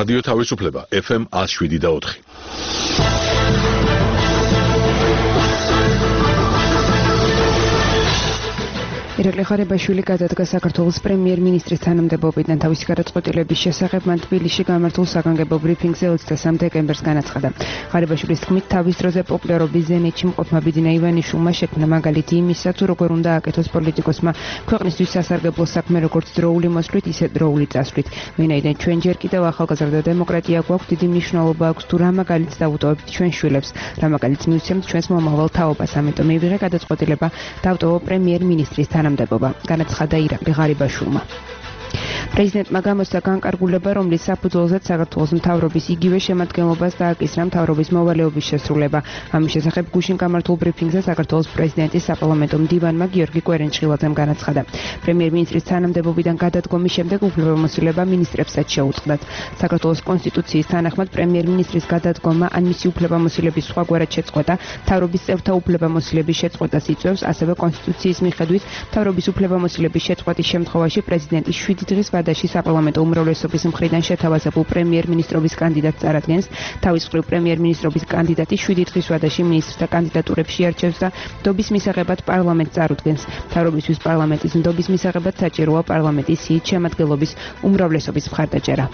რადიო თავისუფლება FM 107.4. ირაკლი ღარიბაშვილი გადადგა საქართველოს პრემიერ-მინისტრის თანამდებობიდან თავისი გადაწყვეტილების შესახებ მან თბილისში გამართულ საგანგებო ბრიფინგზე 23 დეკემბერს განაცხადა. ღარიბაშვილის თქმით, თავის დროზე პოპულარობის ზენიტში მყოფმა ბიძინა ივანიშვილმა შექმნა მაგალითი იმისა, თუ როგორ უნდა აკეთოს პოლიტიკოსმა ქვეყნისთვის სასარგებლო საქმე, როგორც დროული მოსვლით, ისე დროული წასვლით. ვინაიდან ჩვენ ჯერ კიდევ ახალგაზრდა დემოკრატია გვაქვს, დიდი მნიშვნელობა აქვს თუ რა მაგალითს დავუტოვებთ ჩვენ შვილებს, რა მაგალითს მივცემთ ჩვენს მომავალ თაობას. ამიტომ მივიღე გადაწყვეტილება დავტოვო პრემიერ-მინისტრის თანამდებობა, განაცხადა ირაკლი ღარიბაშვილმა. პრეზიდენტმა გამოსცა განკარგულება, რომლის საფუძველზეც საქართველოს მთავრობის იგივე შემადგენლობას დააკისრა მთავრობის მოვალეობის შესრულება. ამის შესახებ გუშინ გამართულ ბრიფინგზე საქართველოს პრეზიდენტის საპარლამენტო მდივანმა გიორგი კვერენჭხილაძემ განაცხადა. პრემიერ-მინისტრის თანამდებობიდან გადადგომის შემდეგ უფლებამოსილება მინისტრებსაც შეუწყდათ. საქართველოს კონსტიტუციის თანახმად პრემიერ-მინისტრის გადადგომა ან მისი უფლებამოსილების სხვაგვარად შეწყვეტა მთავრობის წევრთა უფლებამოსილების შეწყვეტას იწვევს, ასევე კონსტიტუციის მიხედვით მთავრობის უფლებამოსილების შეწყვეტის შემთხვევაში პრეზიდენტის 7 დღის ვადაში საპარლამენტო უმრავლესობის მხრიდან შეთავაზებულ პრემიერ-მინისტრობის კანდიდატს წარადგენს. თავის მხრივ პრემიერ-მინისტრობის კანდიდატი 7 დღის ვადაში მინისტრთა კანდიდატურებში არჩევს და ნდობის მისაღებად პარლამენტს წარუდგენს. მთავრობისთვის პარლამენტის ნდობის მისაღებად საჭიროა პარლამენტის სიით შემადგენლობის უმრავლესობის მხარდაჭერა.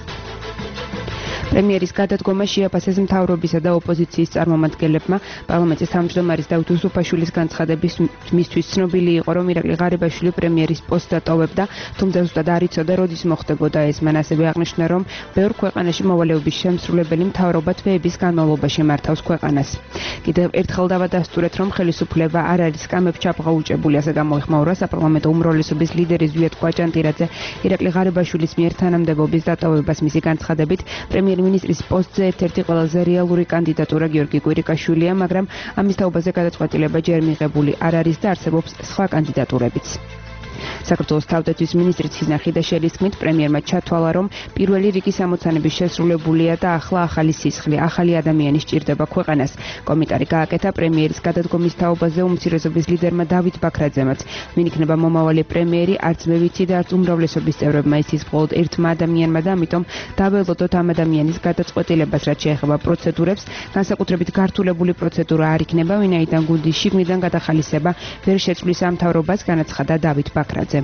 პრემიერის გადადგომა შეაფასეს მთავრობისა და ოპოზიციის წარმომადგენლებმა. პარლამენტის თავმჯდომარის დავით უსუფაშვილის განცხადების მისთვის ცნობილი იყო, რომ ირაკლი ღარიბაშვილი პრემიერის პოსტს დატოვებდა, თუმცა ზუსტად არ იცოდა, როდის მოხდებოდა ეს. მან ასევე აღნიშნა, რომ ბევრ ქვეყანაში მოვალეობის შემსრულებელი მთავრობა თვეების განმავლობაში მართავს ქვეყანას. კიდევ ერთხელ დავადასტურეთ, რომ ხელისუფლება არ არის სკამებს ჩაფღაუჭებული, ასე გამოიხმაურა საპარლამენტო უმრავლესობის ლიდერი ზვიად კვაჭანტირაძე ირაკლი ღარიბაშვილის მიერ თანამდებობის დატოვებას მისი განცხადებით. პრემიერ-მინისტრის პოსტზე ერთ-ერთი ყველაზე რეალური კანდიდატურა გიორგი კვირიკაშვილია, მაგრამ ამის თაობაზე გადაწყვეტილება ჯერ მიღებული არ არის და არსებობს სხვა კანდიდატურებიც. საქართველოს თავდაცვის მინისტრი ცინა ხიდაშელის თქმით, პრემიერმა ჩათვალა, რომ პირველი რიგი სამოცანების შესრულებულია და ახლა ახალი სისხლი, ახალი ადამიანი სჭირდება ქვეყანას. კომენტარი გააკეთა პრემიერის გადადგომის თაობაზე უმცირესობის ლიდერმა დავით ბაქრაძემაც. ვინ იქნება მომავალი პრემიერი, არც მე ვიცი და არც უმრავლესობის წევრებმა იცის მხოლოდ ერთმა ადამიანმა და ამიტომ დაველოდოთ ამ ადამიანის გადაწყვეტილებას, რაც შეეხება პროცედურებს. განსაკუთრებით გართულებული პროცედურა არ იქნება, ვინაიდან გუნდის შიგნიდან გადახალისება ვერ შეცვლის ამ მთავრობას, განაცხადა დავით ბაქრაძე.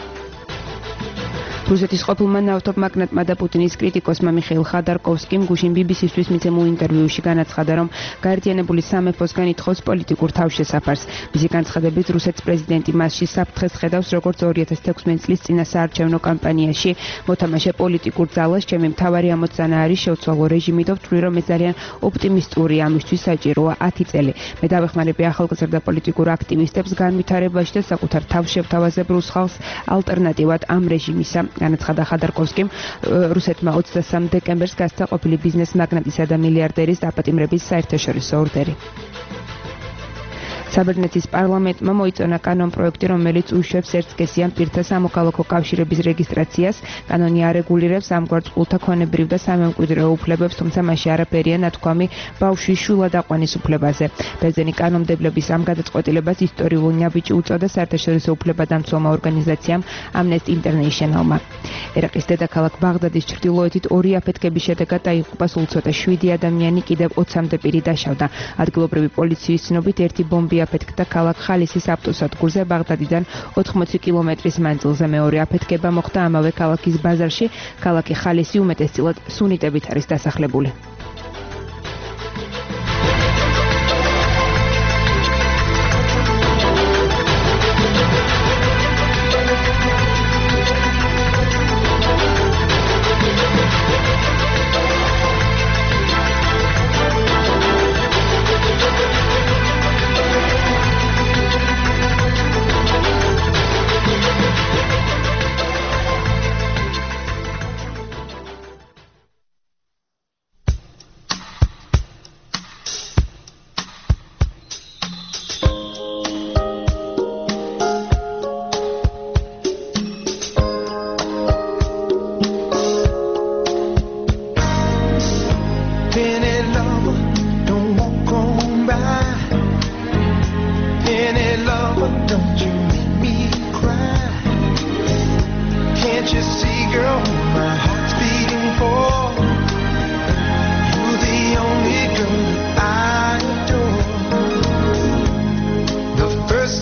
რუსეთის ყოფილმა ნავთობმაგნატმა და პუტინის კრიტიკოსმა მიხეილ ხადარკოვსკიმ გუშინ BBC-თვის მიცემულ ინტერვიუში განაცხადა, რომ გაერთიანებული სამეფოსგან ითხოვს პოლიტიკურ თავშესაფარს. მისი განცხადებით, რუსეთის პრეზიდენტი მასში საფრთხეს ხედავს, როგორც 2016 წლის წინა საარჩევნო კამპანიაში. მოთამაშე პოლიტიკურ ძალას, ჩემი მთავარი ამოცანა არის შევცვალო რეჟიმი და ვთვლი, რომ ეს ძალიან ოპტიმისტურია, ამისთვის საჭიროა 10 წელი. მე დავეხმარები ახალგაზრდა პოლიტიკურ აქტივისტებს განვითარებაში და საკუთარ თავს შევთავაზებ რუს ხალხს ალტერნატივად ამ რეჟიმისა. განაცხადა ხადარკოვსკიმ. რუსეთმა 23 დეკემბერს გასცა ყოფილი ბიზნეს მაგნატისა და მილიარდერის დაპატიმრების საერთაშორისო ორდერი. საბერძნეთის პარლამენტმა მოიწონა კანონპროექტი, რომელიც უშვებს ერთსქესიან პირთა სამოქალაქო კავშირების რეგისტრაციას. კანონი არეგულირებს ამგვარ წყულთა ქონებრივ და სამემკვიდრეო უფლებებს, თუმცა მასში არაფერია ნათქვამი ბავშვის შვილადაყვანის უფლებაზე. ბერძენი კანონმდებლების ამ გადაწყვეტილებას ისტორიული ნაბიჯი უწოდა საერთაშორისო უფლებადამცველმა ორგანიზაციამ Amnesty International-მა. ერაყის დედაქალაქ ბაღდადის ჩრდილოეთით 2 აფეთქების შედეგად დაიღუპა სულ ცოტა 7 ადამიანი, კიდევ 20-მდე პირი დაშავდა. ადგილობრივი პოლიციის ცნობით ერთი ბომბი აფეთქდა ქალაქ ხალისის ავტოსადგურზე ბაღდადიდან 80 კილომეტრის მანძილზე. მეორე აფეთქება მოხდა ამავე ქალაქის ბაზარში. ქალაქი ხალისი უმეტესწილად სუნიტებით არის დასახლებული.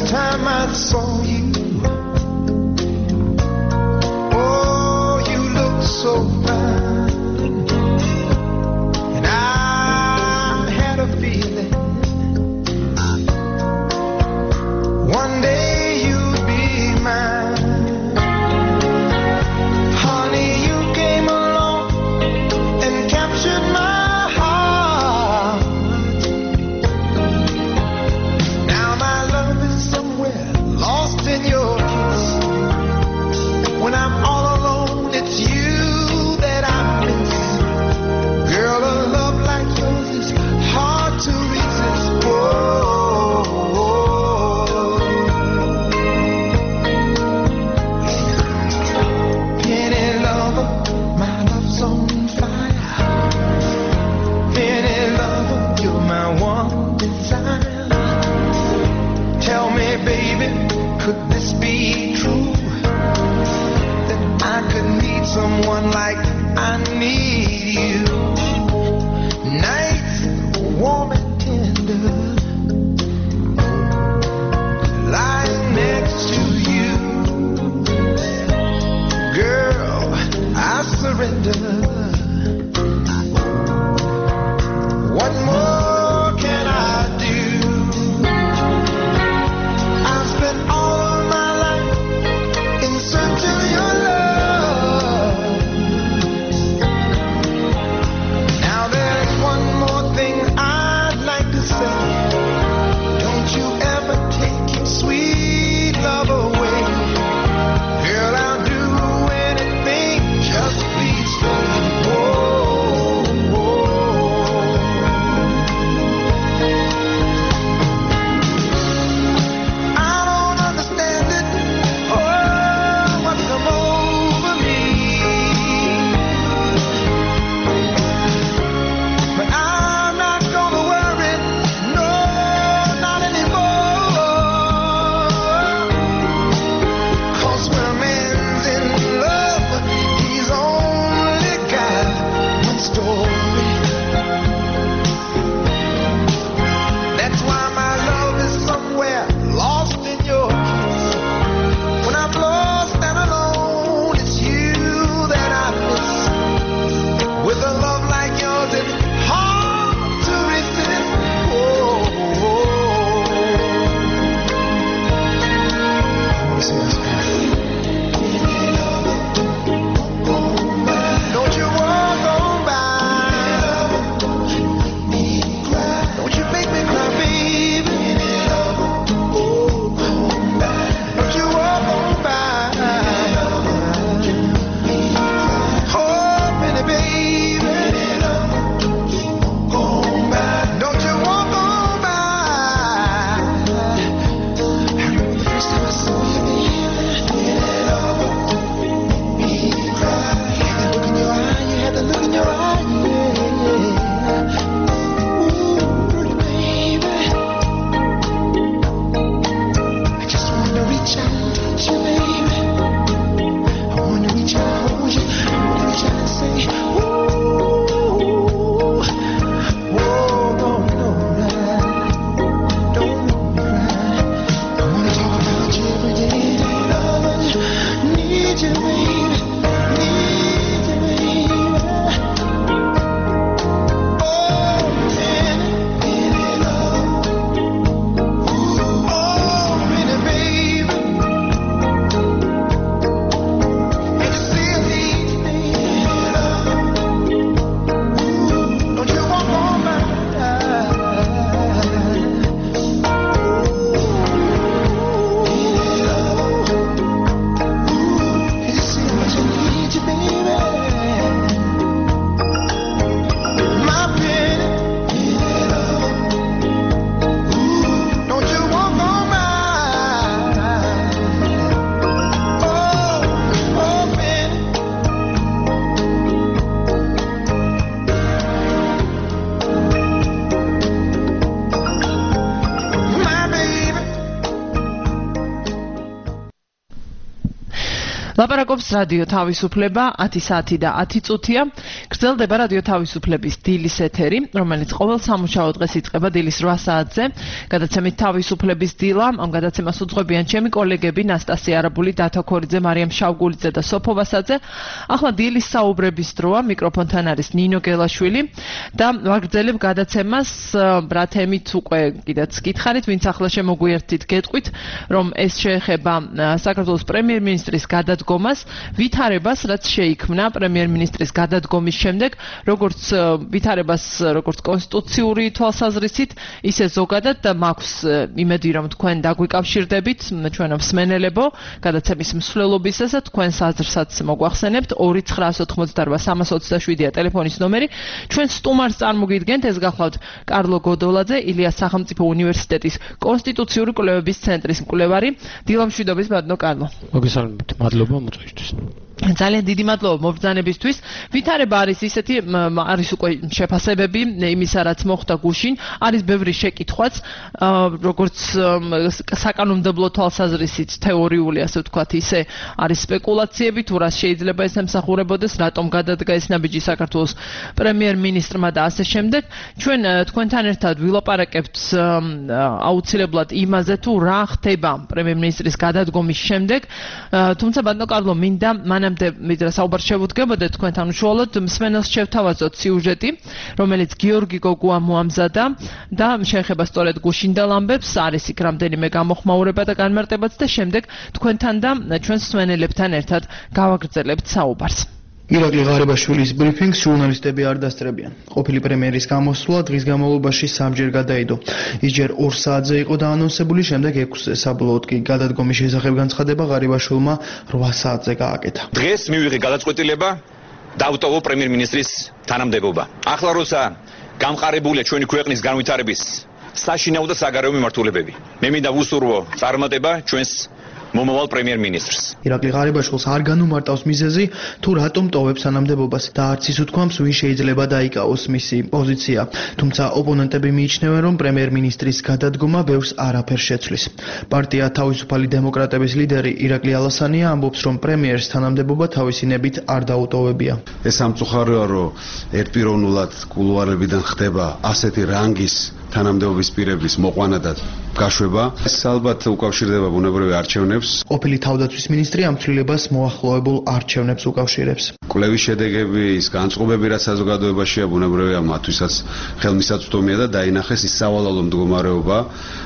time I saw you, oh, you look so fine, and I had a feeling one day you'd be mine. Honey, you came along and captured my heart. Now my love is somewhere lost in your kiss. When I'm all alone, it's you that I miss. Girl, a love like yours is hard to resist. Penny lover, my love's on fire. Penny lover, you're my one desire. Tell me, baby, could this be true? That I could need someone like I need you. Nights warm and tender, lying next to you. Girl, I surrender. What more can I do? I've spent all of my life in search of your love. Now there's one more thing I'd ლაპარაკობს რადიო თავისუფლება 10 საათი და 10 წუთია. გრძელდება რადიო თავისუფლების დილის ეთერი, რომელიც ყოველ სამუშაო დღეს იწყება დილის 8 საათზე. გადაცემით თავისუფლების დილა, ამ გადაცემას უძღვებიან ჩემი კოლეგები ნასტასია არაბული, დათო ქორიძე, მარიამ შავგულიძე და სოფო ვასაძე. ახლა დილის საუბრების დროა, მიკროფონთან არის ნინო გელაშვილი და ვაგრძელებ გადაცემას რა თემით უკვე კიდეც გითხარით, ვინც ახლა შემოგვიერთით, გეტყვით, რომ ეს შეეხება საქართველოს პრემიერ-მინისტრის გადადგომას, ვითარებას, რაც შეიქმნა პრემიერ-მინისტრის გადადგომის შემდეგ, როგორც ვითარებას, როგორც კონსტიტუციური თვალსაზრისით, ისე ზოგადად და მაქვს იმედი, რომ თქვენ დაგვიკავშირდებით, ჩვენო მსმენელებო, გადაცემის მსვლელობისას და თქვენს აზრსაც მოგვახსენებთ 2988327-ია ტელეფონის ნომერი. ჩვენ სტუმარს წარმოგიდგენთ, ეს გახლავთ კარლო გოდოლაძე, ილიას სახელმწიფო უნივერსიტეტის კონსტიტუციური კვლევების ცენტრის მკვლევარი. დილამშვიდობის ბატონო კარლო. მოგესალმებით, მადლობა მოწვევისთვის. ძალიან დიდი მადლობა მობრძანებისთვის. ვითარება არის ისეთი, არის უკვე შეფასებები იმისა, რაც მოხდა გუშინ, არის ბევრი შეკითხვაც, როგორც საკანონმდებლო თვალსაზრისით თეორიული, ასე ვთქვათ, ისე არის სპეკულაციები, თუ რა შეიძლება ეს ემსახურებოდეს, რატომ გადადგა ეს ნაბიჯი საქართველოს პრემიერ-მინისტრმა და ასე შემდეგ. ჩვენ თქვენთან ერთად ვილაპარაკებთ აუცილებლად იმაზე, თუ რა ხდება პრემიერ-მინისტრის გადადგომის შემდეგ, თუმცა ბატონო კარლო, მინდა მანამდე საუბარ შევუდგებოდეთ თქვენთან უშუალოდ მსმენელს შევთავაზოთ სიუჟეტი, რომელიც გიორგი გოგუა მოამზადა და შეეხება სწორედ გუშინდელ ამბებს, არის იქ რამდენიმე გამოხმაურება და განმარტებაც და შემდეგ თქვენთან და ჩვენს მსმენელებთან ერთად გავაგრძელებთ საუბარს. ირაკლი ღარიბაშვილის ბრიფინგს ჟურნალისტები არ დასწრებიან. ყოფილი პრემიერის გამოსვლა დღის განმავლობაში 3-ჯერ გადაიდო. ის ჯერ 2 საათზე იყო დაანონსებული, შემდეგ 6-ზე. საბოლოოდ კი გადადგომის შესახებ განცხადება ღარიბაშვილმა 8 საათზე გააკეთა. დღეს მივიღე გადაწყვეტილება დავტოვო პრემიერ-მინისტრის თანამდებობა. ახლა როცა გამყარებულია ჩვენი ქვეყნის განვითარების საშინაო და საგარეო მიმართულებები, მე მინდა ვუსურვო წარმატება ჩვენს მომავალ პრემიერ-მინისტრს. ირაკლი ღარიბაშვილს არ განუმარტავს მიზეზი, თუ რატომ ტოვებს თანამდებობას და არც ის უთქვამს, ვინ შეიძლება დაიკავოს მისი პოზიცია. თუმცა ოპონენტები მიიჩნევენ, რომ პრემიერ-მინისტრის გადადგომა ბევრს არაფერს შეცვლის. პარტია თავისუფალი დემოკრატების ლიდერი ირაკლი ალასანია ამბობს, რომ პრემიერს თანამდებობა თავისინებით არ დაუტოვებია. ეს სამწუხაროა, რომ ერთპიროვნულად კულუარებიდან ხდება ასეთი რანგის თანამდებობის პირების მოყვანა და გაშვება. ეს ალბათ უკავშირდება ბუნებრივი არჩევნებს. ყოფილი თავდაცვის მინისტრი ამ ცვლილებას მოახლოებულ არჩევნებს უკავშირებს. კვლევის შედეგები, ის განწყობები, რაც საზოგადოებაშია, ბუნებრივია მათთვისაც ხელმისაწვდომია და დაინახეს ის სავალალო მდგომარეობა,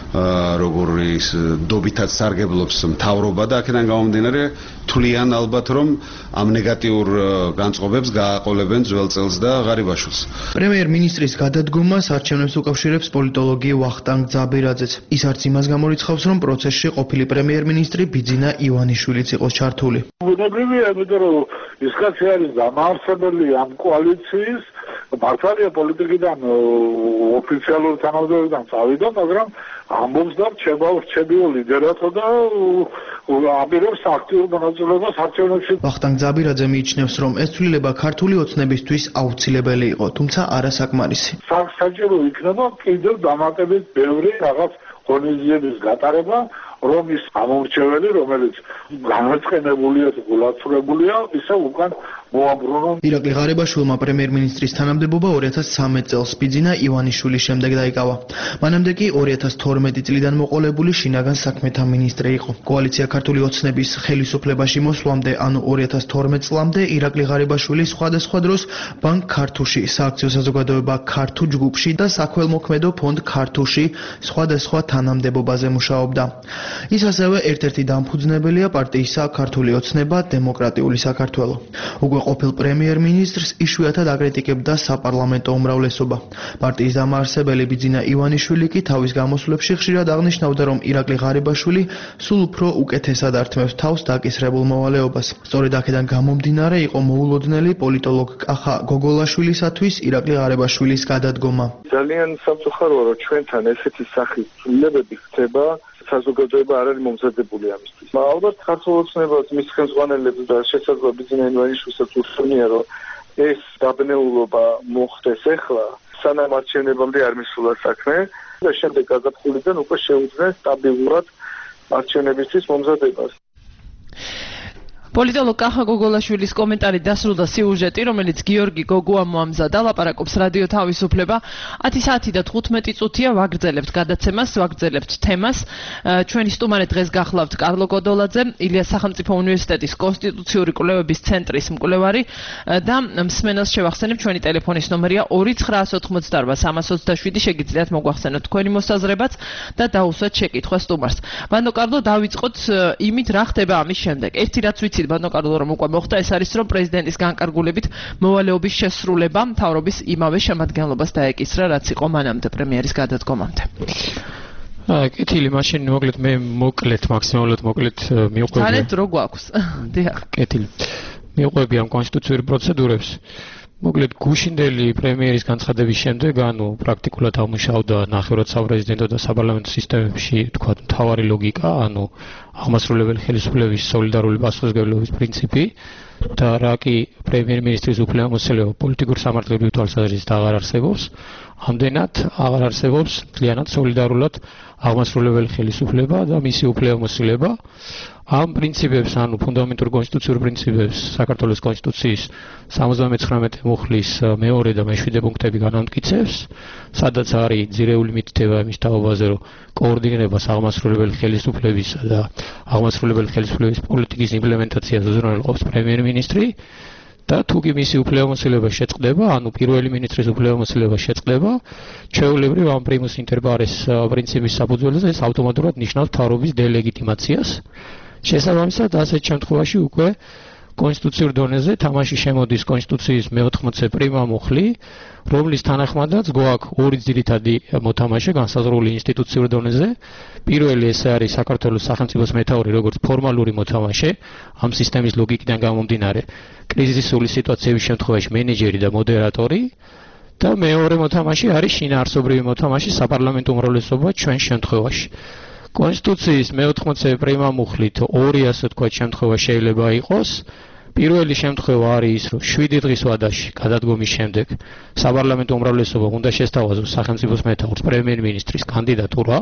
როგორიც დობითად სარგებლობს მთავრობა და აქედან გამომდინარე თვლიან ალბათ, რომ ამ ნეგატიურ განწყობებს გააყოლებენ ძველ წელს და ღარიბაშვილს. პრემიერ-მინისტრის გადადგომას არჩევნებს უკავშირებს პოლიტოლოგი ვახტანგ ძაბირაძეც. ის არც იმას გამორიცხავს, რომ პროცესში ყოფილი პრემიერ-მინისტრი ბიძინა ივანიშვილიც იყოს ჩართული. ბუნებრივია, იმიტომ რომ ის კაცი არის დამაარსებელი ამ კოალიციის, მართალია პოლიტიკიდან ოფიციალური თანამდებობიდან წავიდა, მაგრამ ამბობს და რჩებიო ლიდერად და აპირებს აქტიურ მონაწილეობას არჩევნებში. ვახტანგ ძაბირაძე მიიჩნევს, რომ ეს ცვლილება ქართული ოცნებისთვის აუცილებელი იყო, თუმცა არასაკმარისი. საჭირო იქნება კიდევ დამატებით ბევრი რაღაც ღონისძიების გატარება, რომ ის ამორჩეველი, რომელიც განაწყენებულია, გულაცრებულია, ისე უკან მოაბრუნონ. ირაკლი ღარიბაშვილმა პრემიერ-მინისტრის თანამდებობა 2013 წელს ბიძინა ივანიშვილის შემდეგ დაიკავა. მანამდე კი 2012 წლიდან მოყოლებული შინაგან საქმეთა მინისტრი იყო. კოალიცია ქართული ოცნების ხელისუფლებაში მოსვლამდე, ანუ 2012 წლამდე, ირაკლი ღარიბაშვილი სხვადასხვა დროს ბანკ ქართუში, სააქციო საზოგადოება ქართუ ჯგუფში და საქველმოქმედო ფონდ ქართუში სხვადასხვა თანამდებობაზე მუშაობდა. ის ასევე ერთ-ერთი დამფუძნებელია პარტიისა ქართული ოცნება დემოკრატიული საქართველო. უკვე ყოფილ პრემიერ-მინისტრს იშვიათად აკრიტიკებდა საპარლამენტო უმრავლესობა. პარტიის დამაარსებელი ბიძინა ივანიშვილი კი თავის გამოსვლებში ხშირად აღნიშნავდა, რომ ირაკლი ღარიბაშვილი სულ უფრო უკეთესად ართმევს თავს დაკისრებულ მოვალეობას. სწორედ აქედან გამომდინარე იყო მოულოდნელი პოლიტოლოგ კახა გოგოლაშვილისათვის ირაკლი ღარიბაშვილის გადადგომა. ძალიან სამწუხაროა, რომ ჩვენთან ესეთი სახის ცვლილებები ხდება. საზოგადოება არ არის მომზადებული ამისთვის. ალბათ ქართულ ოცნებას, მის ხელმძღვანელებს და შესაძლოა ბიძინა ივანიშვილსაც ურჩევნია, რომ ეს დაბნეულობა მოხდეს ახლა, სანამ არჩევნებამდე არ მისულა საქმე და შემდეგ გაზაფხულიდან უკვე შეუძლეს სტაბილურად არჩევნებისთვის მომზადებას. პოლიტოლოგ კახა გოგოლაშვილის კომენტარი დასრულდა სიუჟეტი, რომელიც გიორგი გოგუამ მოამზადა, ლაპარაკობს რადიო თავისუფლება. 10 საათი და 15 წუთია ვაგრძელებთ გადაცემას, ვაგრძელებთ თემას. ჩვენი სტუმარი დღეს გახლავთ კარლო გოდოლაძე, ილიას სახელმწიფო უნივერსიტეტის კონსტიტუციური კვლევების ცენტრის მკვლევარი და მსმენელს შევახსენებ, ჩვენი ტელეფონის ნომერია 2988327. შეგიძლიათ მოგვახსენოთ თქვენი მოსაზრებაც და დაუსვათ შეკითხვა სტუმარს. ბანო კარლო, დავიწყოთ იმით, რა ხდება ამის შემდეგ. ერთი რაც ვიცით ბანო კარლო, რომ უკვე მოხდა, ეს არის, რომ პრეზიდენტის განკარგულებით მოვალეობის შესრულება მთავრობის იმავე შემადგენლობას დაეკისრა, რაც იყო მანამდე პრემიერის გადადგომამდე. კეთილი, მაშინ მოკლედ მაქსიმალურად მოკლედ მივყვები. ძალიან დრო გვაქვს. დიახ. კეთილი. მივყვები ამ კონსტიტუციური პროცედურებს. მოკლედ გუშინდელი პრემიერის განცხადების შემდეგ, პრაქტიკულად ამუშავდა ნახევრად საპრეზიდენტო და საპარლამენტო სისტემებში, თქვა, მთავარი ლოგიკა, აღმასრულებელი ხელისუფლების სოლიდარული პასუხისმგებლობის პრინციპი და რა კი პრემიერ-მინისტრის უფლებამოსილება პოლიტიკურ სამართლებრივ თვალსაზრისით აღარ არსებობს, ამდენად აღარ არსებობს მთლიანად სოლიდარულად აღმასრულებელი ხელისუფლება და მისი უფლებამოსილება. ამ პრინციპებს, ფუნდამენტურ კონსტიტუციურ პრინციპებს საქართველოს კონსტიტუციის 79 მუხლის მეორე და მე-7 პუნქტები განამტკიცებს, სადაც არის ძირეული მითითება იმის თაობაზე, რომ კოორდინირებას აღმასრულებელი ხელისუფლებისა და აღმასრულებელი ხელისუფლების პოლიტიკის იმპლემენტაციას უზრუნველყოფს პრემიერ-მინისტრი და თუ კი მისი უფლებამოსილება შეწყდება, პირველი მინისტრის უფლებამოსილება შეწყდება, ჩვეულებრივ ამ primus inter pares პრინციპის საფუძველზე ეს ავტომატურად ნიშნავს მთავრობის დელეგიტიმაციას. შესაბამისად, ასეთ შემთხვევაში უკვე კონსტიტუციურ დონეზე თამაში შემოდის კონსტიტუციის მე-80 პრიმა მუხლი, რომლის თანახმადაც გვაქვს ორი ძირითადი მოთამაშე განსაზღვრული ინსტიტუციურ დონეზე. პირველი ეს არის საქართველოს სახელმწიფოს მეთაური, როგორც ფორმალური მოთამაშე, ამ სისტემის ლოგიკიდან გამომდინარე, კრიზისული სიტუაციების შემთხვევაში მენეჯერი და მოდერატორი. და მეორე მოთამაშე არის შინაარსობრივი მოთამაშე, საპარლამენტო უმრავლესობა ჩვენ შემთხვევაში. კონსტიტუციის მე-80 პრიმა მუხლით ორი, ასე ვთქვათ, შემთხვევა შეიძლება იყოს. პირველი შემთხვევა არის ის, რომ 7 დღის ვადაში გადადგომის შემდეგ საპარლამენტო უმრავლესობა უნდა შესთავაზოს სახელმწიფოს მეთაურს პრემიერ-მინისტრის კანდიდატურა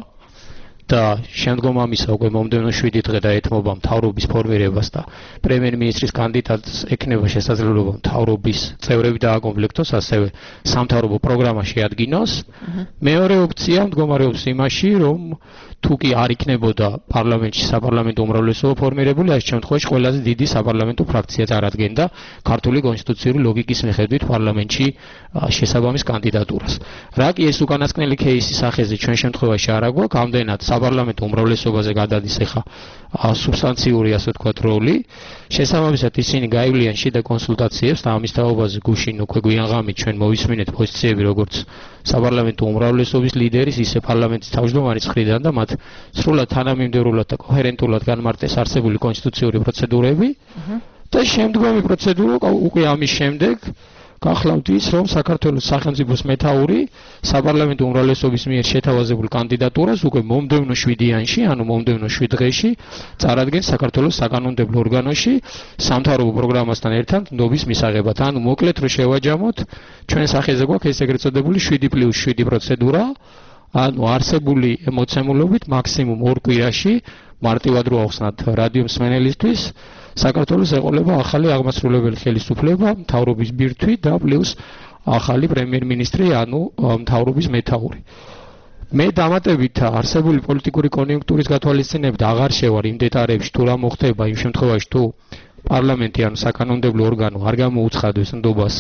და შემდგომ ამისა უკვე მომდევნო 7 დღე დაეთმობა მთავრობის ფორმირებას და პრემიერ-მინისტრის კანდიდატს ექნება შესაძლებლობა მთავრობის წევრები დააკომპლექტოს, ასევე სამთავრობო პროგრამა შეადგინოს. მეორე ოპცია მდგომარეობს იმაში, რომ თუ კი არ იქნებოდა პარლამენტში საპარლამენტო უმრავლესობა ფორმირებული, ამ შემთხვევაში ყველაზე დიდი საპარლამენტო ფრაქცია წარადგენდა ქართული კონსტიტუციური ლოგიკის მიხედვით პარლამენტში შესაბამის კანდიდატურას. რა კი ეს უკანასკნელი кейსის სახეზე ჩვენ შემთხვევაში არ აგვაქვს, ამდენად საპარლამენტო უმრავლესობაზე გადადის ახლა სუბსტანციური, ასე ვთქვათ, როლი. შესაბამისად, ისინი გაივლიან შიდა კონსულტაციებს და ამის თაობაზე გუშინ უკვე გვიანღამით ჩვენ მოვისმინეთ პოზიციები, როგორც საპარლამენტო უმრავლესობის ლიდერის, ისე პარლამენტის თავმჯდომარის მხრიდან და მათ სრულად თანამიმდევრულად და კოჰერენტულად განმარტეს არსებული კონსტიტუციური პროცედურები და შემდგომი პროცედურა უკვე ამის შემდეგ გახლავთ ის, რომ საქართველოს სახელმწიფოს მეთაური საპარლამენტო უმრავლესობის მიერ შეთავაზებულ კანდიდატურას უკვე მომდევნო 7-იანში, მომდევნო 7 დღეში წარადგენს საქართველოს საკანონმდებლო ორგანოში სამთავრობო პროგრამასთან ერთად ნდობის მისაღებად. მოკლედ რომ შევაჯამოთ, ჩვენ სახეზე გვაქვს ეს ეგრეთ წოდებული 7+7 პროცედურა. არსებული მოცემულობით მაქსიმუმ 2 კვირაში მარტივად რო ახსნათ რადიო მსმენელისთვის, საქართველოს ეყოლება ახალი აღმასრულებელი ხელისუფლება, მთავრობის ბირთვი და პლუს ახალი პრემიერ-მინისტრი, მთავრობის მეთაური. მე დამატებით არსებული პოლიტიკური კონიუნქტურის გათვალისწინებით აღარ შევარ იმ დეტალებში, თუ რა მოხდება იმ შემთხვევაში, თუ პარლამენტი საკანონმდებლო ორგანო არ გამოუცხადებს ნდობას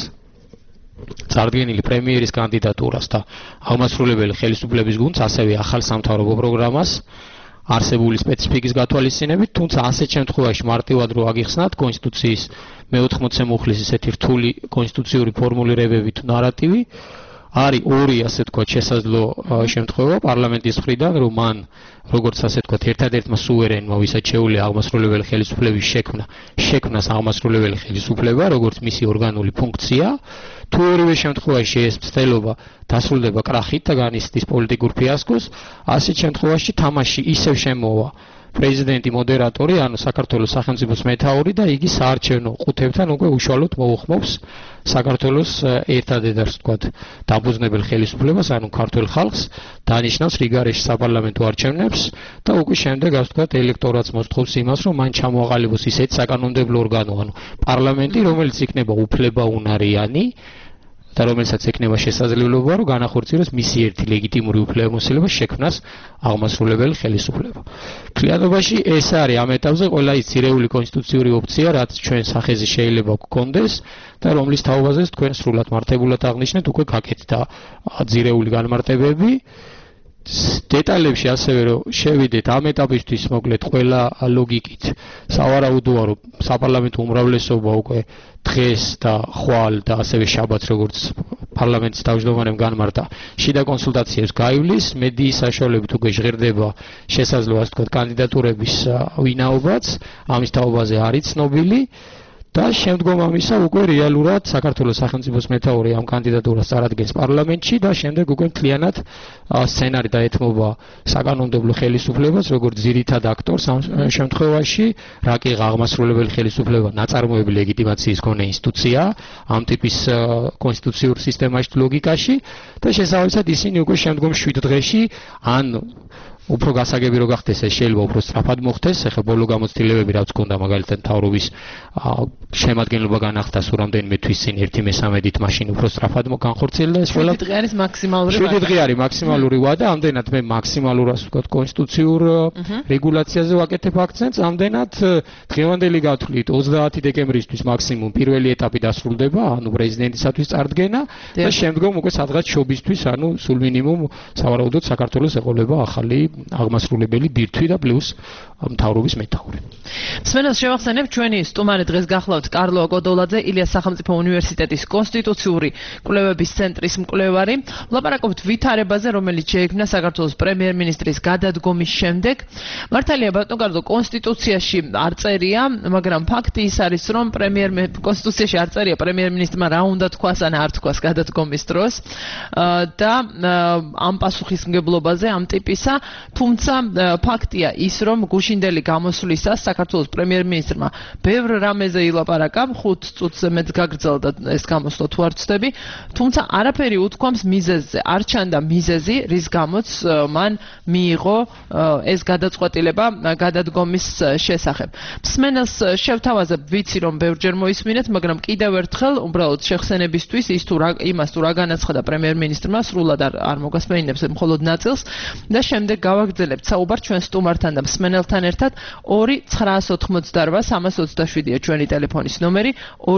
წარდგენილი პრემიერის კანდიდატურას და აღმასრულებელი ხელისუფლების გუნდს, ასევე ახალ სამთავრობო პროგრამას არსებული სპეციფიკის გათვალისწინებით, თუმცა ასეთ შემთხვევაში მარტივად რო აგიხსნათ კონსტიტუციის მე-80 მუხლის ესეთი რთული კონსტიტუციური ფორმულირებები თუ ნარატივი, არის ორი, ასე ვთქვათ, შესაძლო შემთხვევა პარლამენტის მხრიდან, რომ მან როგორც ასე ვთქვათ, ერთადერთმა სუვერენმა, ვისაც შეუძლია აღმასრულებელი ხელისუფლების შექმნას აღმასრულებელი ხელისუფლება, როგორც მისი ორგანული ფუნქცია, თუ ორივე შემთხვევაში ეს მცდელობა დასრულდება კრახით და განიცდის პოლიტიკურ ფიასკოს, ასეთ შემთხვევაში თამაში ისევ შემოვა პრეზიდენტი მოდერატორი, ანუ საქართველოს სახელმწიფოს მეთაური და იგი საარჩევნო ყუთებთან უკვე უშუალოდ მოუხმობს საქართველოს ერთადერთს ვთქვათ დამფუძნებელ ხელისუფლებას, ანუ ქართულ ხალხს დანიშნავს რიგარეში საპარლამენტო არჩევნებს და უკვე შემდეგ ასე ვთქვათ ელექტორატს მოსთხოვს იმას, რომ მან ჩამოაყალიბოს ისეთი საკანონმდებლო ორგანო, ანუ პარლამენტი, რომელიც იქნება უფლებაუნარიანი და რომელსაც ექნება შესაძლებლობა, რომ განახორციელოს მისი ერთი ლეგიტიმური უფლებამოსილება შექმნას აღმასრულებელი ხელისუფლება. Მთლიანობაში ეს არის ამ ეტაპზე ყველა ის ძირეული კონსტიტუციური ოფცია, რაც ჩვენ სახეზე შეიძლება გქონდეს და რომლის თაობაზეც თქვენ სრულად მართებულად აღნიშნეთ, უკვე გაკეთდა ძირეული განმარტებები. დეტალებში ასევე რომ შევიდეთ ამ ეტაპისთვის მოკლედ ყველა ლოგიკით სავარაუდოა რომ საპარლამენტო უმრავლესობა უკვე დღეს და ხვალ და ასევე შაბათს როგორც პარლამენტის თავმჯდომარემ განმარტა შიდა კონსულტაციებს გაივლის მედიის საშუალებით უკვე ჟღერდება შესაძლოა ასე ვთქვათ კანდიდატურების ვინაობაც ამის თაობაზე არის ცნობილი და შემდგომ ამისა უკვე რეალურად საქართველოს სახელმწიფოს მეთაური ამ კანდიდატურას წარადგენს პარლამენტში და შემდეგ უკვე მთლიანად სცენარი დაეთმობა საკანონმდებლო ხელისუფლებას როგორც ძირითად აქტორს ამ შემთხვევაში რა კი აღმასრულებელი ხელისუფლება ნაწარმოები ლეგიტიმაციის მქონე ინსტიტუცია ამ ტიპის კონსტიტუციურ სისტემაში ლოგიკაში და შესაბამისად ისინი უკვე შემდგომ 7 დღეში ან უფრო გასაგები რო გახდეს ეს შეიძლება უფრო სწრაფად მოხდეს ახლა ბოლო გამოცდილებები რაც გქონდა მაგალითად მთავრობის შემადგენლობა განახდა სულ რამდენიმე თვის წინ 1/3-ით მაშინ უფრო სწრაფად განხორციელდა ეს ყველა 7 დღე არის მაქსიმალური 7 დღე არის მაქსიმალური ვადა ამდენად მე მაქსიმალურ ასე ვთქვათ კონსტიტუციურ რეგულაციაზე ვაკეთებ აქცენტს ამდენად დღევანდელი გათვლით 30 დეკემბრისთვის მაქსიმუმ პირველი ეტაპი დასრულდება ანუ პრეზიდენტისათვის წარდგენა და შემდგომ უკვე სადღაც შობისთვის ანუ სულ მინიმუმ სავარაუდოდ საქართველოს ეყოლება ახალი აღმასრულებელი ბირთვი და პლუს მთავრობის მეთაური. მსმენელს შევახსენებ ჩვენი სტუმარი დღეს გახლავთ კარლო აკოდოლაძე, ილიას სახელმწიფო უნივერსიტეტის კონსტიტუციური კვლევების ცენტრის მკვლევარი. ვლაპარაკობთ ვითარებაზე, რომელიც შეიქმნა საქართველოს პრემიერ-მინისტრის გადადგომის შემდეგ. მართალია ბატონო კარლო, კონსტიტუციაში არ წერია, მაგრამ ფაქტი ის არის, რომ კონსტიტუციაში არ წერია პრემიერ-მინისტრმა რა უნდა თქვას ან არ თქვას გადადგომის დროს და ამ პასუხისმგებლობაზე ამ ტიპისა თუმცა ფაქტია ის, რომ გუშინდელი გამოსვლისას საქართველოს პრემიერ-მინისტრმა ბევრ რამეზე ილაპარაკა, 5 წუთზე მეტ გაგრძელდა ეს გამოსვლა თუ არ ვცდები, თუმცა არაფერი უთქვამს მიზეზზე, არ ჩანდა მიზეზი, რის გამოც მან მიიღო ეს გადაწყვეტილება გადადგომის შესახებ. მსმენელს შევთავაზებ, ვიცი რომ ბევრჯერ მოისმინეთ, მაგრამ კიდევ ერთხელ უბრალოდ შეხსენებისთვის ის თუ რა განაცხადა პრემიერ-მინისტრმა, სრულად არ მოგასმენინებს მხოლოდ ნაწილს და შემდეგ გავაგრძელებთ საუბარს ჩვენ სტუმართან და მსმენელთან ერთად 2-988-327-ია ჩვენი ტელეფონის ნომერი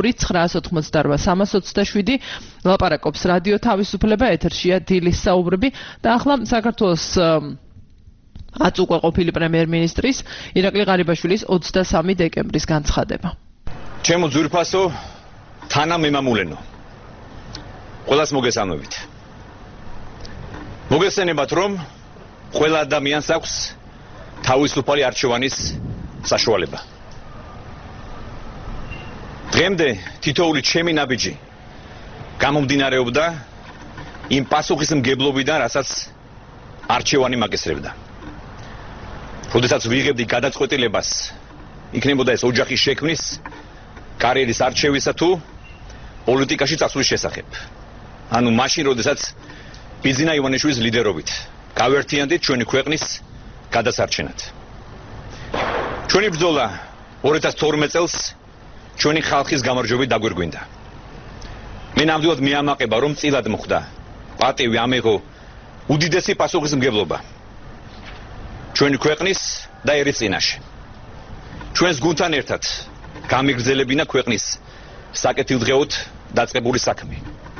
2-988-327 ლაპარაკობს რადიო თავისუფლება ეთერშია დილის საუბრები და ახლა საქართველოს აც უკვე ყოფილი პრემიერ-მინისტრის ირაკლი ღარიბაშვილის 23 დეკემბრის განცხადება. ჩემო ძვირფასო თანამემამულენო ყველას მოგესალმებით. მოგესალმებათ რომ ყველა ადამიანს აქვს თავისუფალი არჩევანის საშუალება. დღემდე თითოეული ჩემი ნაბიჯი გამომდინარეობდა იმ პასუხისმგებლობიდან, რასაც არჩევანი მაგესრებდა. როდესაც ვიღებდი გადაწყვეტილებას, იქნებოდა ეს ოჯახის შექმნის, კარიერის არჩევისა თუ პოლიტიკაში წასვლის შესახებ. ანუ მაშინ, როდესაც ბიძინა ივანიშვილის ლიდერობით გავერთიანდით ჩვენი ქვეყნის გადასარჩენად. ჩვენი ბრძოლა 2012 წელს ჩვენი ხალხის გამარჯვებით დაგვირგვინდა. მე ნამდვილად მიამაყება, რომ წილად მოხდა პატივი ამიღო უდიდესი პასუხისმგებლობა ჩვენი ქვეყნის და ერის წინაშე. ჩვენს გუნდთან ერთად გამიგრძელებინა ქვეყნის საკეთილდღეოდ დაწყებული საქმე.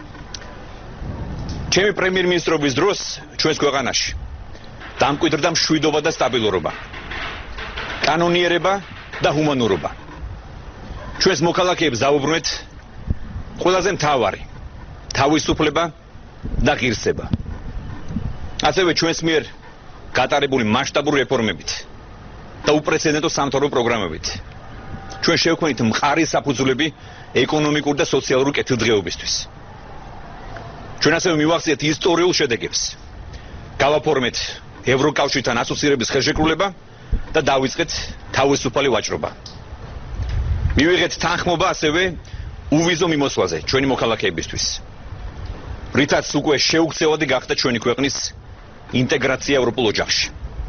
ჩემი პრემიერ-მინისტრობის დროს ჩვენს ქვეყანაში დამკვიდრდა მშვიდობა და სტაბილურობა, კანონიერება და ჰუმანურობა. ჩვენს მოქალაქეებს დაუბრუნეთ ყველაზე მთავარი თავისუფლება და ღირსება. ასევე ჩვენს მიერ გატარებული მასშტაბური რეფორმებით და უპრეცედენტო სამთავრობო პროგრამებით ჩვენ შევქმნით მყარი საფუძვლები ეკონომიკური და სოციალური კეთილდღეობისთვის. ჩვენ ასევე მივახციეთ ისტორიულ შედეგებს. გავაფორმეთ ევროკავშირთან ასოცირების ხელშეკრულება და დავიწყეთ თავისუფალი ვაჭრობა. მივიღეთ თანხმობა ასევე უვიზო მიმოსვლაზე ჩვენი მოქალაქეებისთვის. რითაც უკვე შეუქცევადი გახდა ჩვენი ქვეყნის ინტეგრაცია ევროპულ ოჯახში.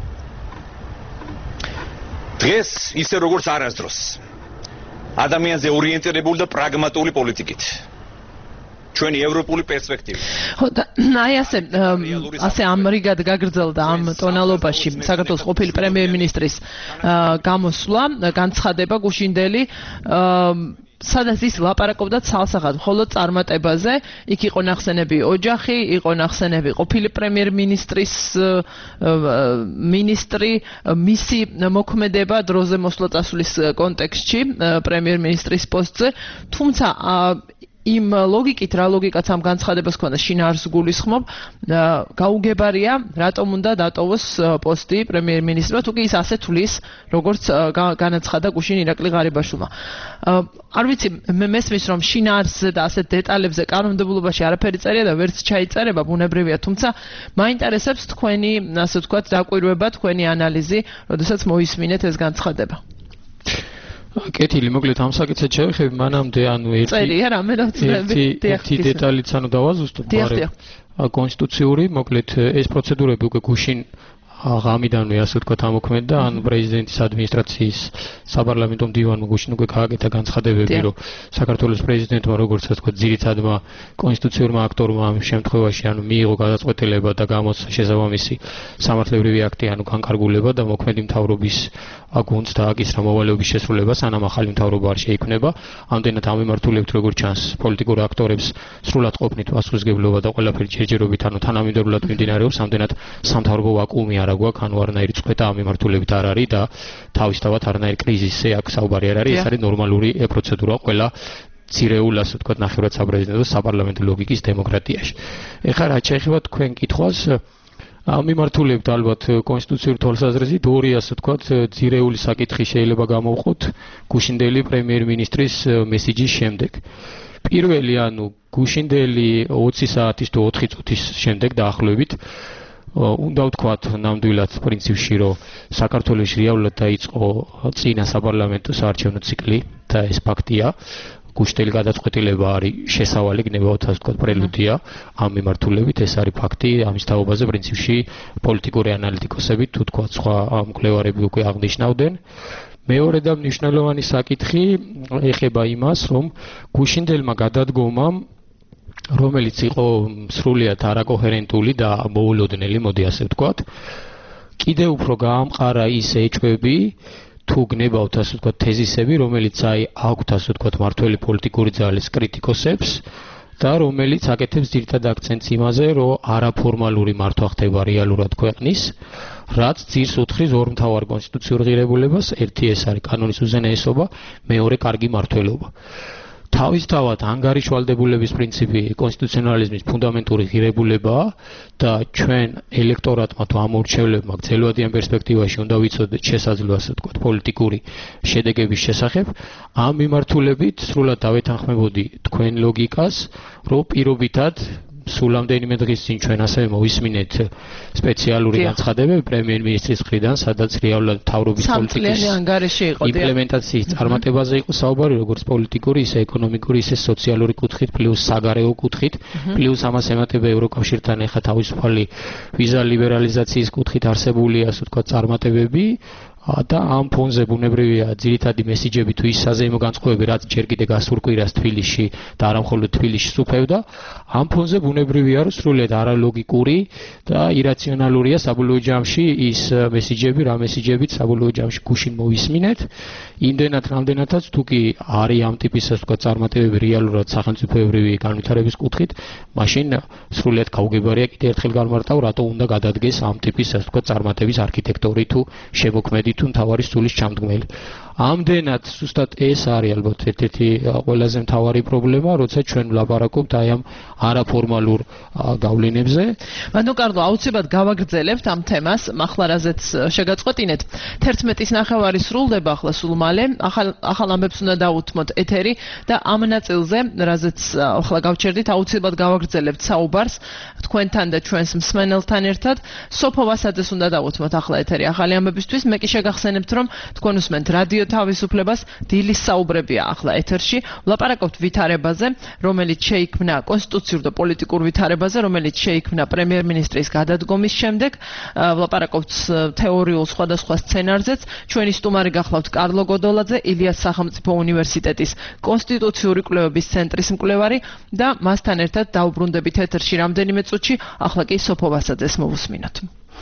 დღეს ისე როგორც არასდროს ადამიანზე ორიენტირებული და პრაგმატული პოლიტიკით ჩვენი ევროპული პერსპექტივა. ხო და აი ასე ამრიგად გაგრძელდა ამ ტონალობაში საქართველოს ყოფილი პრემიერ-მინისტრის გამოსვლა, განცხადება გუშინდელი სადაც ის ლაპარაკობდა ცალსახად მხოლოდ წარმატებაზე, იქ იყო ნახსენები ოჯახი, იყო ნახსენები ყოფილი პრემიერ-მინისტრის მინისტრი, მისი მოქმედება დროზე მოსვლა წასვლის კონტექსტში პრემიერ-მინისტრის პოსტზე, თუმცა იმ ლოგიკით რა ლოგიკაც ამ განცხადებას ქონდა შინაარს გულისხმობ გაუგებარია რატომ უნდა დატოვოს პოსტი პრემიერ-მინისტრმა თუ კი ის ასე თulis როგორც განაცხადა გუშინ ირაკლი ღარიბაშვილმა არ ვიცი მე მესმის რომ შინაარსზე და ასეთ დეტალებზე კანონმდებლობაში არაფერი წერია და ვერც ჩაიწერება ბუნებრივია თუმცა მაინტერესებს თქვენი ასე ვთქვათ დაკვირვება თქვენი ანალიზი როდესაც მოისმინეთ ეს განცხადება კეთილი მოკლედ ამ საკითხზე შევეხები მანამდე ანუ ერთი დეტალიც ანუ დავაზუსტოთ კონსტიტუციური მოკლედ ეს პროცედურები უკვე გუშინ ღამიდანვე ასე ვთქვათ ამოქმედდა ან პრეზიდენტის ადმინისტრაციის საპარლამენტო მდივანმა გუშინ უკვე გააკეთა განცხადებები რომ საქართველოს პრეზიდენტმა როგორც ასე ვთქვათ ძირითადმა კონსტიტუციურმა აქტორმა ამ შემთხვევაში ანუ მიიღო გადაწყვეტილება და გამოსცა შესაბამისი სამართლებრივი აქტი ანუ განკარგულება და მოქმედი მთავრობის გუნდს დააკისრა მოვალეობის შესრულება სანამ ახალი მთავრობა არ შეიქმნება ამდენად ამემართულებთ როგორც ჩანს პოლიტიკურ აქტორებს სრულად ყოფნით პასუხისმგებლობა და ყველაფერი ჯერჯერობით ანუ თანამედროვებლად მიმდინარეობს ამდენად სამთავრობო ვაკუუმი არ გვაქვს ანუ არანაირი წვეთა ამემართულებით არ არის და თავისთავად არანაირი კრიზისზე აქ საუბარი არ არის ეს არის ნორმალური პროცედურა ყველა ძირეულ ასე ვთქვათ ნახევრად საპრეზიდენტო საპარლამენტო ლოგიკის დემოკრატიაში ეხლა რაც შეეხება თქვენ კითხვას ამემართულებთ ალბათ კონსტიტუციური თვალსაზრისით ორი ასე ვთქვათ ძირეული საკითხი შეიძლება გამოვყოთ გუშინდელი პრემიერ-მინისტრის მესიჯის შემდეგ პირველი ანუ გუშინდელი 20 საათის თუ 4 წუთის შემდეგ დაახლოებით უნდა ვთქვათ ნამდვილად პრინციპში რომ საქართველოს რეალურად დაიწყო წინა საპარლამენტო საარჩევნო ციკლი და ეს ფაქტია გუშინდელი გადაწყვეტილება არის შესავალი გნებავთ ასე ვთქვათ პრელუდია ამ მიმართულებით ეს არის ფაქტი ამის თაობაზე პრინციპში პოლიტიკური ანალიტიკოსები თუ თქვათ სხვა მკვლევარები უკვე აღნიშნავდნენ მეორე და მნიშვნელოვანი საკითხი ეხება იმას რომ გუშინდელმა გადადგომამ რომელიც იყო სრულიად არაკოჰერენტული და მოულოდნელი, მოდი ასე ვთქვათ. კიდევ უფრო გაამყარა ის ეჭვები, თუ გნებავთ ასე ვთქვათ თეზისები, რომელიც აქვთ ასე ვთქვათ მართველი პოლიტიკური ძალის კრიტიკოსებს და რომელიც აკეთებს ძირითად აქცენტს იმაზე, რომ არაფორმალური მართვა ხდება რეალურად ქვეყნის, რაც ძირს უთხრის ორ მთავარ კონსტიტუციურ ღირებულებას, ერთი ეს არის კანონის უზენაესობა, მეორე კარგი მმართველობა. თავისთავად ანგარიშვალდებულების პრინციპი კონსტიტუციონალიზმის ფუნდამენტური ღირებულებაა და ჩვენ ელექტორატმა თუ ამორჩევლებმა გრძელვადიან პერსპექტივაში უნდა ვიცოდეთ შესაძლოა ასე ვთქვათ პოლიტიკური შედეგების შესახებ ამ მიმართულებით სრულად დავეთანხმებოდი თქვენ ლოგიკას რომ პირობითად სულ ამდენიმე დღის წინ ჩვენ ასევე მოვისმინეთ სპეციალური განცხადებები პრემიერ-მინისტრის მხრიდან, სადაც რეალურად მთავრობის პოლიტიკის იმპლემენტაციის წარმატებაზე იყო საუბარი, როგორც პოლიტიკური, ისე ეკონომიკური, ისე სოციალური კუთხით, პლუს საგარეო კუთხით, პლუს ამას ემატება ევროკავშირთან ეხა თავისუფალი ვიზა ლიბერალიზაციის კუთხით არსებული, ასე ვთქვათ, წარმატებები. და ამ ფონზე ბუნებრივია ძირითადი მესიჯები თუ ის საზეიმო განწყობები რაც ჯერ კიდე გასულ კვირას თბილისში და არა მხოლოდ თბილისში სუფევდა ამ ფონზე ბუნებრივია რომ სრულიად არალოგიკური და ირაციონალურია საბოლოო ჯამში ის მესიჯები რა მესიჯებით საბოლოო ჯამში გუშინ მოვისმინეთ იმდენად რამდენადაც თუ კი არის ამ ტიპის ასე ვთქვათ წარმატებები რეალურად სახელმწიფოებრივი განვითარების კუთხით მაშინ სრულიად გაუგებარია კიდევ ერთხელ გამარტავ რატო უნდა გადადგეს ამ ტიპის ასე ვთქვათ წარმატების არქიტექტორი თუ შემოქმედი თუ მთავარი სულის ჩამდგმელი. ამდენად ზუსტად ეს არის ალბათ ერთ-ერთი ყველაზე მთავარი პრობლემა, როცა ჩვენ ვლაპარაკობთ აი ამ არაფორმალურ გავლენებზე. მანდო კარლო, აუცილებლად გავაგრძელებთ ამ თემას, ახლა რაზეც შეგაწყვეტინეთ. 11-ის ნახევარი სრულდება ახლა სულ მალე, ახალ ამბებს უნდა დავუთმოთ ეთერი და ამ ნაწილზე, რაზეც ახლა გავჩერდით, აუცილებლად გავაგრძელებთ საუბარს თქვენთან და ჩვენს მსმენელთან ერთად. სოფო ვასაძეს უნდა დავუთმოთ ახლა ეთერი ახალი ამბებისთვის. მე კი შეგახსენებთ, რომ თქვენ უსმენთ რადიო თავისუფლებას, დილის საუბრებია ახლა ეთერში. ვლაპარაკობთ ვითარებაზე, რომელიც შეიქმნა კონსტიტუციურ და პოლიტიკურ ვითარებაზე, რომელიც შეიქმნა პრემიერ-მინისტრის გადადგომის შემდეგ. ვლაპარაკობთ თეორიულ სხვადასხვა სცენარზეც. ჩვენი სტუმარი გახლავთ კარლო გოდოლაძე, ილიას სახელმწიფო უნივერსიტეტის კონსტიტუციური კვლევების ცენტრის მკვლევარი და მასთან ერთად დაუბრუნდებით ეთერში რამდენიმე წუთში. ახლა კი სოფო ვასაძეს მოვუსმინოთ.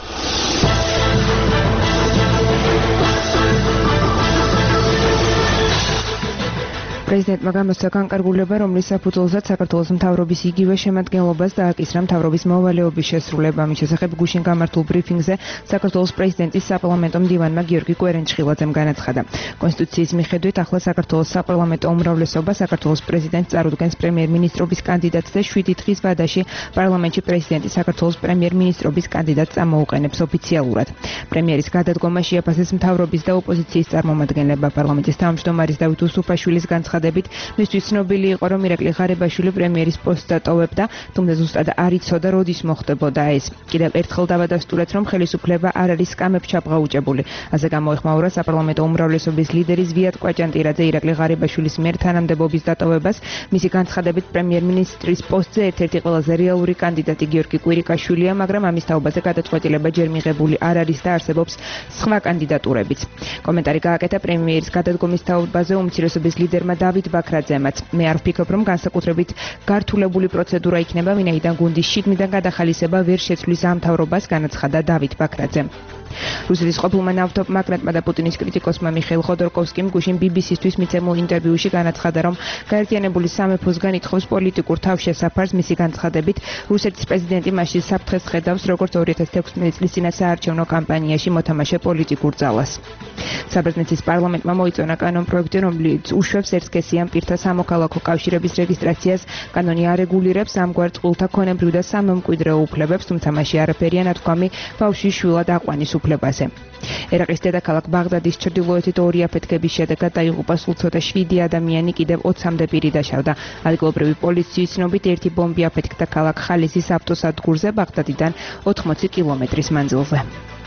პრეზიდენტმა გამოსცა განკარგულება, რომლის საფუძველზეც საქართველოს მთავრობის იგივე შემადგენლობას დააკისრა მთავრობის მოვალეობის შესრულება. მის შესახებ გუშინ გამართულ ბრიფინგზე საქართველოს პრეზიდენტის საპარლამენტო მდივანმა გიორგი კვერენჩხილაძემ განაცხადა. კონსტიტუციის მიხედვით ახლა საქართველოს საპარლამენტო უმრავლესობა საქართველოს პრეზიდენტს წარუდგენს პრემიერ-მინისტრობის კანდიდატს და 7 დღის ვადაში პარლამენტში პრეზიდენტი საქართველოს პრემიერ-მინისტრობის კანდიდატს წამოუყენებს ოფიციალურად. პრემიერის გადადგომაში აფასეს მთავრობის და ოპოზიციის წარმომადგენლება. პარლამენტის თავმჯდომარის დავით უსუფაშვილის განცხადება მისთვის ცნობილი იყო, რომ ირაკლი ღარიბაშვილი პრემიერის პოსტს დატოვებდა, თუმცა ზუსტად არ იცოდა, როდის მოხდებოდა ეს. კიდევ ერთხელ დავადასტურეთ, რომ ხელისუფლება არ არის სკამებს ჩაბღაუჭებული. ასე გამოეხმაურა საპარლამენტო უმრავლესობის ლიდერის ვიატ კვაჭანტირაძე ირაკლი ღარიბაშვილის მიერ თანამდებობის დატოვებას. მისი განცხადებით პრემიერ-მინისტრის პოსტზე ერთ-ერთი ყველაზე რეალური კანდიდატი გიორგი კვირიკაშვილია, მაგრამ ამის თაობაზე გადაწყვეტილება ჯერ მიღებული არ არის და არსებობს სხვა კანდიდატურებიც. კომენტარი გააკეთა პრემიერის გადადგომის თაობაზე უმცირესობის ლიდერმა დავით ბაქრაძემაც. მე არ ვფიქრობ, რომ განსაკუთრებით გართულებული პროცედურა იქნება, ვინაიდან გუნდის შიგნიდან გადახალისება ვერ შეცვლის ამ მთავრობას, განაცხადა დავით ბაქრაძემ. რუსეთის ყოფილმა ნავთობმაგნატმა და პუტინის კრიტიკოსმა მიხეილ ხოდორკოვსკიმ გუშინ BBC-ისთვის მიცემულ ინტერვიუში განაცხადა, რომ გაერთიანებული სამეფოსგან ითხოვს პოლიტიკურ თავშესაფარს. მისი განცხადებით, რუსეთის პრეზიდენტი მასში საფრთხეს ხედავს, როგორც 2016 წლის წინა საარჩევნო კამპანიაში მოთამაშე პოლიტიკურ ძალას. საბერძნეთის პარლამენტმა მოიწონა კანონპროექტი, რომელიც უშვებს ერთსქესიან პირთა სამოქალაქო კავშირების რეგისტრაციას. კანონი არეგულირებს ამგვარ წყვილთა ქონებრივ და სამემკვიდრეო უფლებებს, თუმცა მასში არაფერია ნათქვამი ბავშვის შვილად აყვანის უფლებაზე. ერაყის დედაქალაქ ბაღდადის ჩრდილოეთით 2 აფეთქების შედეგად დაიღუპა სულ ცოტა 7 ადამიანი, კიდევ 20-მდე პირი დაშავდა. ადგილობრივი პოლიციის ცნობით ერთი ბომბი აფეთქდა ქალაქ ხალისის ავტოსადგურზე ბაღდადიდან 80 კილომეტრის მანძილზე.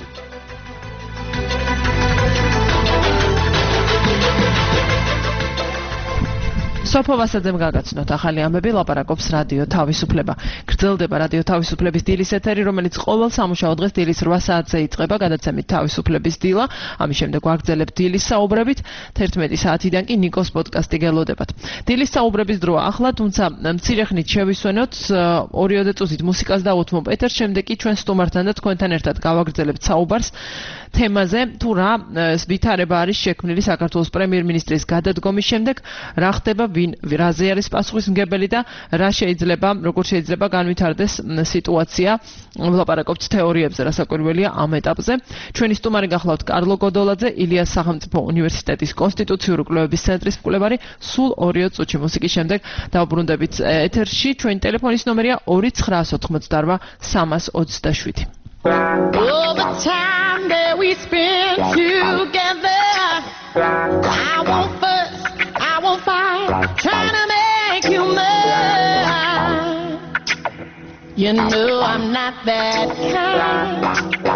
სოფო ვასაძემ გაგაცნოთ ახალი ამბები, ლაპარაკობს რადიო თავისუფლება. გრძელდება რადიო თავისუფლების დილის ეთერი, რომელიც ყოველ სამუშაო დღეს დილის 8 საათზე იწყება, გადაცემით თავისუფლების დილა. ამის შემდეგ ვაგრძელებთ დილის საუბრებით. 11 საათიდან კი ნიკოს პოდკასტი გელოდებათ. დილის საუბრების დროა ახლა, თუმცა მცირე ხნით შევისვენოთ 2 წუთით მუსიკას დავუთმობ ეთერს, შემდეგ კი ჩვენ სტუმართან და თქვენთან ერთად გავაგრძელებთ საუბარს თემაზე, თუ რა ვითარება არის შექმნილი საქართველოს პრემიერ-მინისტრის გადადგომის შემდეგ, რა ხდება, რაზე არის პასუხისმგებელი და როგორ შეიძლება განვითარდეს სიტუაცია. ვლაპარაკობთ თეორიებზე, რასაკვირველია ამ ეტაპზე. ჩვენი სტუმარი გახლავთ კარლო გოდოლაძე, ილიას სახელმწიფო უნივერსიტეტის კონსტიტუციური კვლევების ცენტრის მკვლევარი. სულ 2 წუთში მუსიკის შემდეგ დავუბრუნდებით ეთერში. ჩვენი ტელეფონის ნომერია 2988 327. All the time that we spend together, I won't fuss, I won't fight, trying to make you mine. You know I'm not that kind.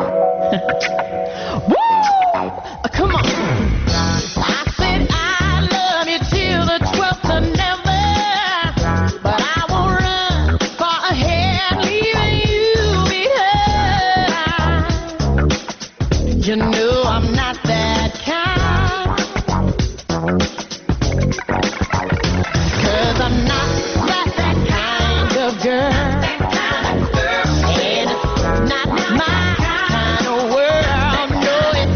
Woo! Come on. I said I love you till the 12th of never, but I won't run far ahead, leaving you behind. You know I'm not that kind, 'cause I'm not that kind of girl, and it's not my kind of world. No,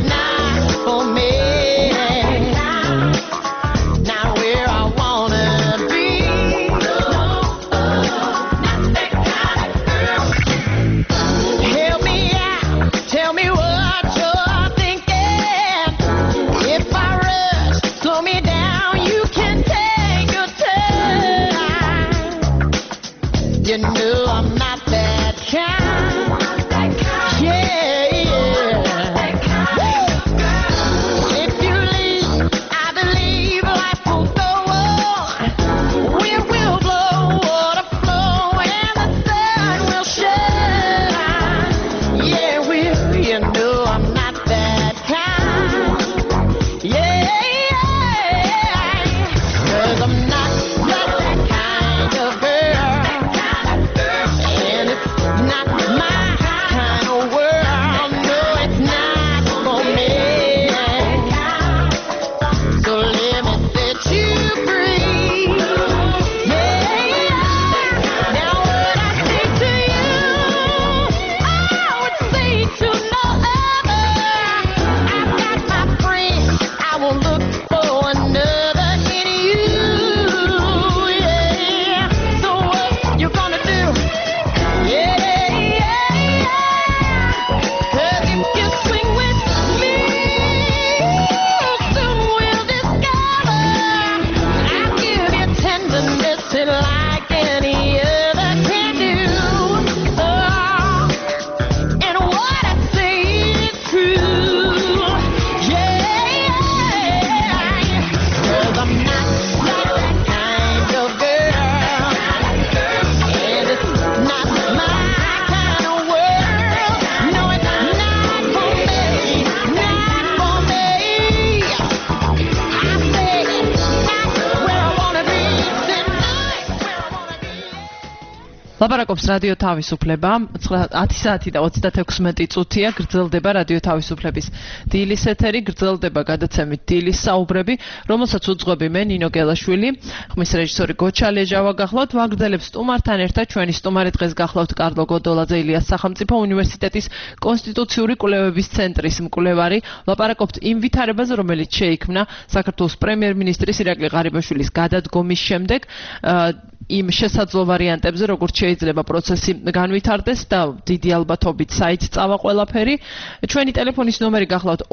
ლაპარაკობს რადიო თავისუფლება 10 საათი და 36 წუთია გრძელდება რადიო თავისუფლების დილის ეთერი გრძელდება გადაცემით დილის საუბრები რომელსაც უძღვები მე ნინო გელაშვილი ხმის რეჟისორი გოჩა ლეჟავა გახლავთ ვაგრძელებს სტუმართან ერთად ჩვენი სტუმარი დღეს გახლავთ კარლო გოდოლაძე ილიას სახელმწიფო უნივერსიტეტის კონსტიტუციური კვლევების ცენტრის მკვლევარი ლაპარაკობთ იმ ვითარებაზე რომელიც შეიქმნა საქართველოს პრემიერ-მინისტრის ირაკლი ღარიბაშვილის გადადგომის შემდეგ იმ შესაძლო ვარიანტებზე როგორც შეიძლება პროცესი განვითარდეს და დიდი ალბათობით საით წავა ყველაფერი. ჩვენი ტელეფონის ნომერი გახლავთ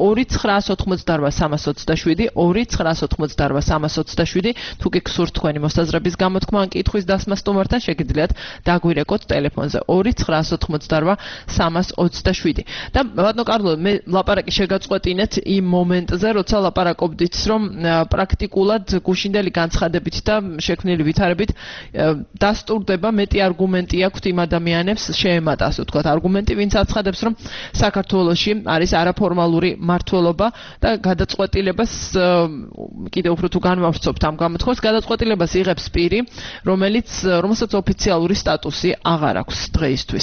2988327 2988327 თუ გიქსურთ თქვენი მოსაზრების გამოთქმა ან კითხვის დასმა სტუმართან შეგიძლიათ დაგვირეკოთ ტელეფონზე 2988327 და ბატონო კარლო მე ლაპარაკი შეგაწყვეტინეთ იმ მომენტზე როცა ლაპარაკობდით რომ პრაქტიკულად გუშინდელი განცხადებით და შექმნილი ვითარებით დასტურდება მეტი არგუმენტი აქვს იმ ადამიანებს შეემატა ასე ვთქვათ არგუმენტი ვინც აცხადებს რომ საქართველოში არის არაფორმალური მმართველობა და გადაწყვეტილებას კიდევ უფრო თუ განვავრცობთ ამ გამოთხოვს გადაწყვეტილებას იღებს პირი რომელსაც ოფიციალური სტატუსი აღარ აქვს დღეისთვის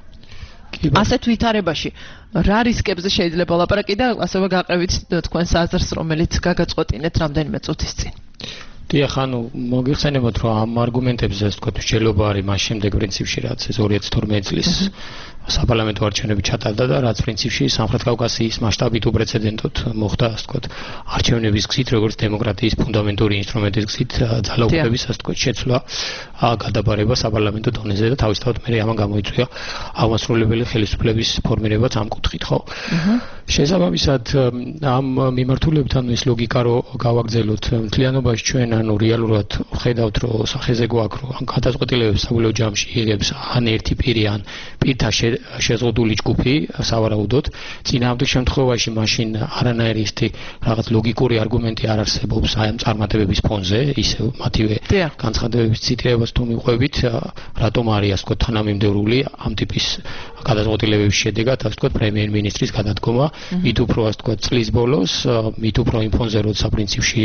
ასეთ ვითარებაში რა რისკებზე შეიძლება ლაპარაკი და ასევე გაყევით თქვენს აზრს რომელიც გაგაწყვეტინეთ რამდენიმე წუთის წინ დიახ, ანუ მოგიხსენებათ რომ ამ არგუმენტებზე ასე ვთქვათ მსჯელობა არის მას შემდეგ პრინციპში რაც ეს 2012 წლის საპარლამენტო არჩევნები ჩატარდა და რაც პრინციპში სამხრეთ კავკასიის მასშტაბით უპრეცედენტოდ მოხდა ასე ვთქვათ არჩევნების გზით როგორც დემოკრატიის ფუნდამენტური ინსტრუმენტის გზით ძალაუფლების ასე ვთქვათ შეცვლა გადაბარება საპარლამენტო დონეზე და თავისთავად მე ამან გამოიწვია აღმასრულებელი ხელისუფლების ფორმირებაც ამ კუთხით ხო შესაბამისად ამ მიმართულებთან ის ლოგიკა რო გავაგრძელოთ მთლიანობაში ჩვენ ანუ რეალურად ხედავთ რომ სახეზე გვაქვს რომ ამ გადაწყვეტილებებს საბოლოო ჯამში იღებს ან ერთი პირი ან პირთა შეზღუდული ჯგუფი სავარაუდოდ წინააღმდეგ შემთხვევაში მაშინ არანაირი ისეთი რაღაც ლოგიკური არგუმენტი არ არსებობს აი ამ წარმატებების ფონზე ისევ მათივე განცხადებების ციტირებას თუ მიყვებით რატომ არის ასე ვთქვათ თანამიმდევრული ამ ტიპის გადაწყვეტილებების შედეგად ასე ვთქვათ პრემიერ-მინისტრის გადადგომა მით უფრო ასე ვთქვათ წლის ბოლოს მით უფრო იმ ფონზე როცა პრინციპში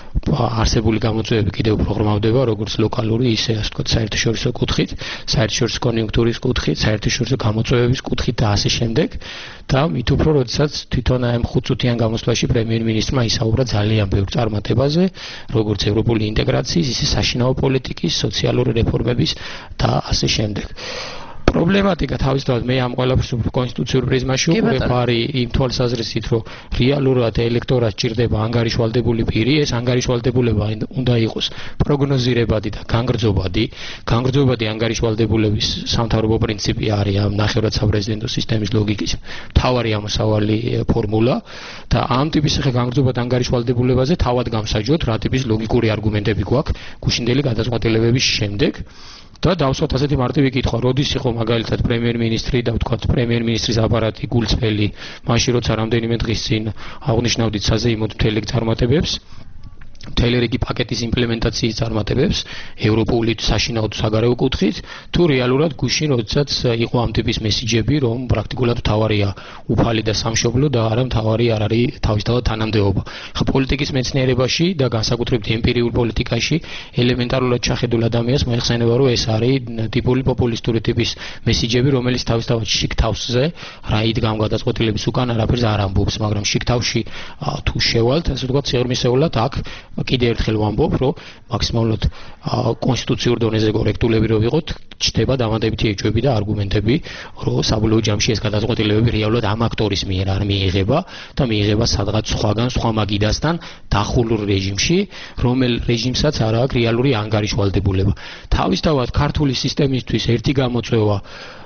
არსებული გამოწვევები კიდევ უფრო ღრმავდება როგორც ლოკალური ისე ასე ვთქვათ საერთაშორისო კუთხით საერთაშორისო კონიუნქტურის კუთხით საერთაშორისო გამოწვევების კუთხით და ასე შემდეგ და მით უფრო როდესაც თვითონ ამ 5 წუთიან გამოსვლაში პრემიერ-მინისტრმა ისაუბრა ძალიან ბევრ წარმატებაზე როგორც ევროპული ინტეგრაციის ისე საშინაო პოლიტიკის სოციალური რეფორმების და ასე შემდეგ პრობლემატიკა თავისთავად მე ამ ყველაფერს უფრო კონსტიტუციურ პრიზმაში უყურებ არის იმ თვალსაზრისით რომ რეალურად ელექტორატს ჭირდება ანგარიშვალდებული პირი ეს ანგარიშვალდებულება უნდა იყოს პროგნოზირებადი და განგრძობადი ანგარიშვალდებულების სამთავრობო პრინციპი არის ამ ნახევრად საპრეზიდენტო სისტემის ლოგიკის მთავარი ამოსავალი ფორმულა და ამ ტიპის განგრძობად ანგარიშვალდებულებაზე თავად გამსაჯოთ რა ტიპის ლოგიკური არგუმენტები გვაქვს გუშინდელი გადაწყვეტილებების შემდეგ და დავსვათ ასეთი მარტივი კითხვა, როდის იყო მაგალითად პრემიერ-მინისტრი და ვთქვათ პრემიერ-მინისტრის აპარატი გულწრფელი, მაშინ როცა რამდენიმე დღის წინ აღნიშნავდით საზეიმოდ მთელი წარმატებებს თელერიგი პაკეტის იმპლემენტაციის წარმატებებს ევროპული საშინაო საგარეო კუთხით თუ რეალურად გუშინ როდესაც იყო ამ ტიპის მესიჯები რომ პრაქტიკულად თავარია უფალი და სამშობლო და არა თავარი არ არის თავისთავად თანამდებობა ხა პოლიტიკის მეცნიერებაში და განსაკუთრებით ემპირიულ პოლიტიკაში ელემენტარულად ჩახედულ ადამიანს მოიხსენება რომ ეს არის ტიპური პოპულისტური ტიპის მესიჯები რომელიც თავისთავად შიგ თავზე რაით გამგადაწყვეტილების უკან არაფერს არ ამბობს მაგრამ შიგ თავში თუ შევალთ ასე ვთქვათ სიღრმისეულად აქ კიდევ ერთხელ ვამბობ, რომ მაქსიმალურად კონსტიტუციურ დონეზე კორექტულები რო ვიყოთ, ჩდება დამატებითი ეჭვები და არგუმენტები, რომ საბოლოო ჯამში ეს გადაწყვეტილებები რეალურად ამ აქტორის მიერ არ მიიღება და მიიღება სადღაც სხვაგან, სხვა მაგიდასთან დახულურ რეჟიმში, რომელ რეჟიმსაც არ აქვს რეალური ანგარიშვალდებულება. თავისთავად ქართული სისტემისთვის ერთი გამოწვევა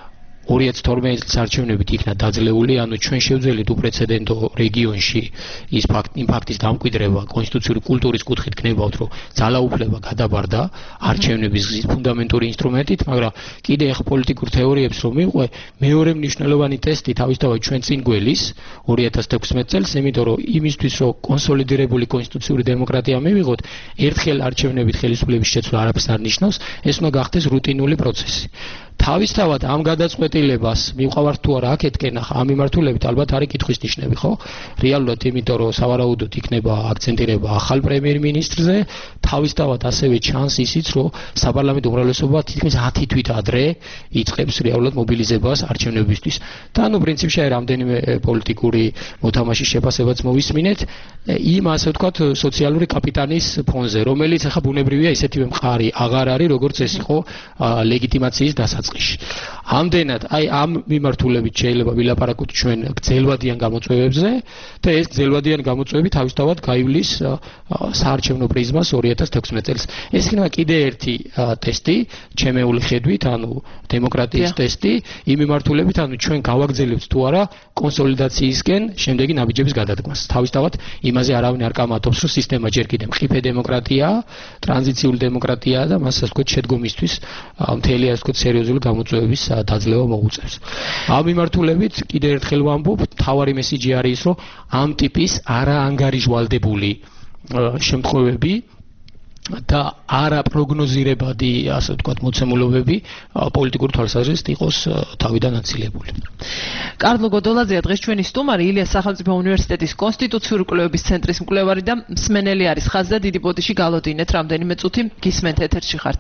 2012 წლის არჩევნებით იქნა დაძლეული, ანუ ჩვენ შევძელით უპრეცედენტო რეგიონში იმ ფაქტის დამკვიდრება კონსტიტუციური კულტურის კუთხით გნებავთ, რომ ძალაუფლება გადაბარდა არჩევნების გზით ფუნდამენტური ინსტრუმენტით, მაგრამ კიდე ახ პოლიტიკურ თეორიებს რომ მივყვე, მეორე მნიშვნელოვანი ტესტი თავისთავად ჩვენ წინ გველის 2016 წელს, იმიტომ რომ იმისთვის რომ კონსოლიდირებული კონსტიტუციური დემოკრატია მივიღოთ, ერთხელ არჩევნებით ხელისუფლების შეცვლა არაფერს არ ნიშნავს, ეს უნდა გახდეს რუტინული პროცესი. თავისთავად ამ გადაწყვეტილებას მივყავართ თუ არა აქეთკენ ამ მიმართულებით ალბათ არის კითხვის ნიშნები, ხო? რეალურად იმიტომ რომ სავარაუდოდ იქნება აქცენტირება ახალ პრემიერ-მინისტრზე, თავისთავად ასევე ჩანს ისიც, რომ საპარლამენტო უმრავლესობა თითქმის 10 თვით ადრე იწყებს რეალურად მობილიზებას არჩევნებისთვის. და ანუ პრინციპში აი რამდენიმე პოლიტიკური მოთამაშის შეფასებაც მოვისმინეთ იმ ასე ვთქვათ სოციალური კაპიტანის ფონზე, რომელიც ახლა ბუნებრივია ისეთივე მყარი აღარ არის, როგორც ეს იყო ლეგიტიმაციის დასაწყისში. ამდენად აი ამ მიმართულებით შეიძლება ვილაპარაკოთ ჩვენ გრძელვადიან გამოწვევებზე და ეს გრძელვადიან გამოწვევები თავისთავად გაივლის საარჩევნო პრიზმას 2016 წელს. ეს იქნება კიდე ერთი ტესტი, ჩემეული ხედვით, ანუ დემოკრატიის ტესტი, იმ მიმართულებით, ანუ ჩვენ გავაგრძელებთ თუ არა კონსოლიდაციისკენ შემდეგი ნაბიჯების გადადგმას. თავისთავად იმაზე არავინ არ კამათობს, რომ სისტემა ჯერ კიდევ მყიფე დემოკრატიაა, ტრანზიციული დემოკრატიაა და მას ასე ვთქვათ შედგომისთვის მთელი ასე ვთქვათ სერიოზული გამოწვევების დაძლევა მოუწევს. ამ მიმართულებით კიდევ ერთხელ ვამბობ, მთავარი მესიჯი არის ის, რომ ამ ტიპის არაანგარიჟვალდებული შემთხვევები და არაპროგნოზირებადი ასე ვთქვათ მოცემულობები პოლიტიკური თვალსაზრისით იყოს თავიდან აცილებული. კარლო გოდოლაძეა დღეს ჩვენი სტუმარი, ილიას სახელმწიფო უნივერსიტეტის კონსტიტუციური კვლევების ცენტრის მკვლევარი და მსმენელი არის. ხაზზე დიდი ბოდიში გალოდინეთ, რამდენიმე წუთი გისმენთ ეთერში ხართ.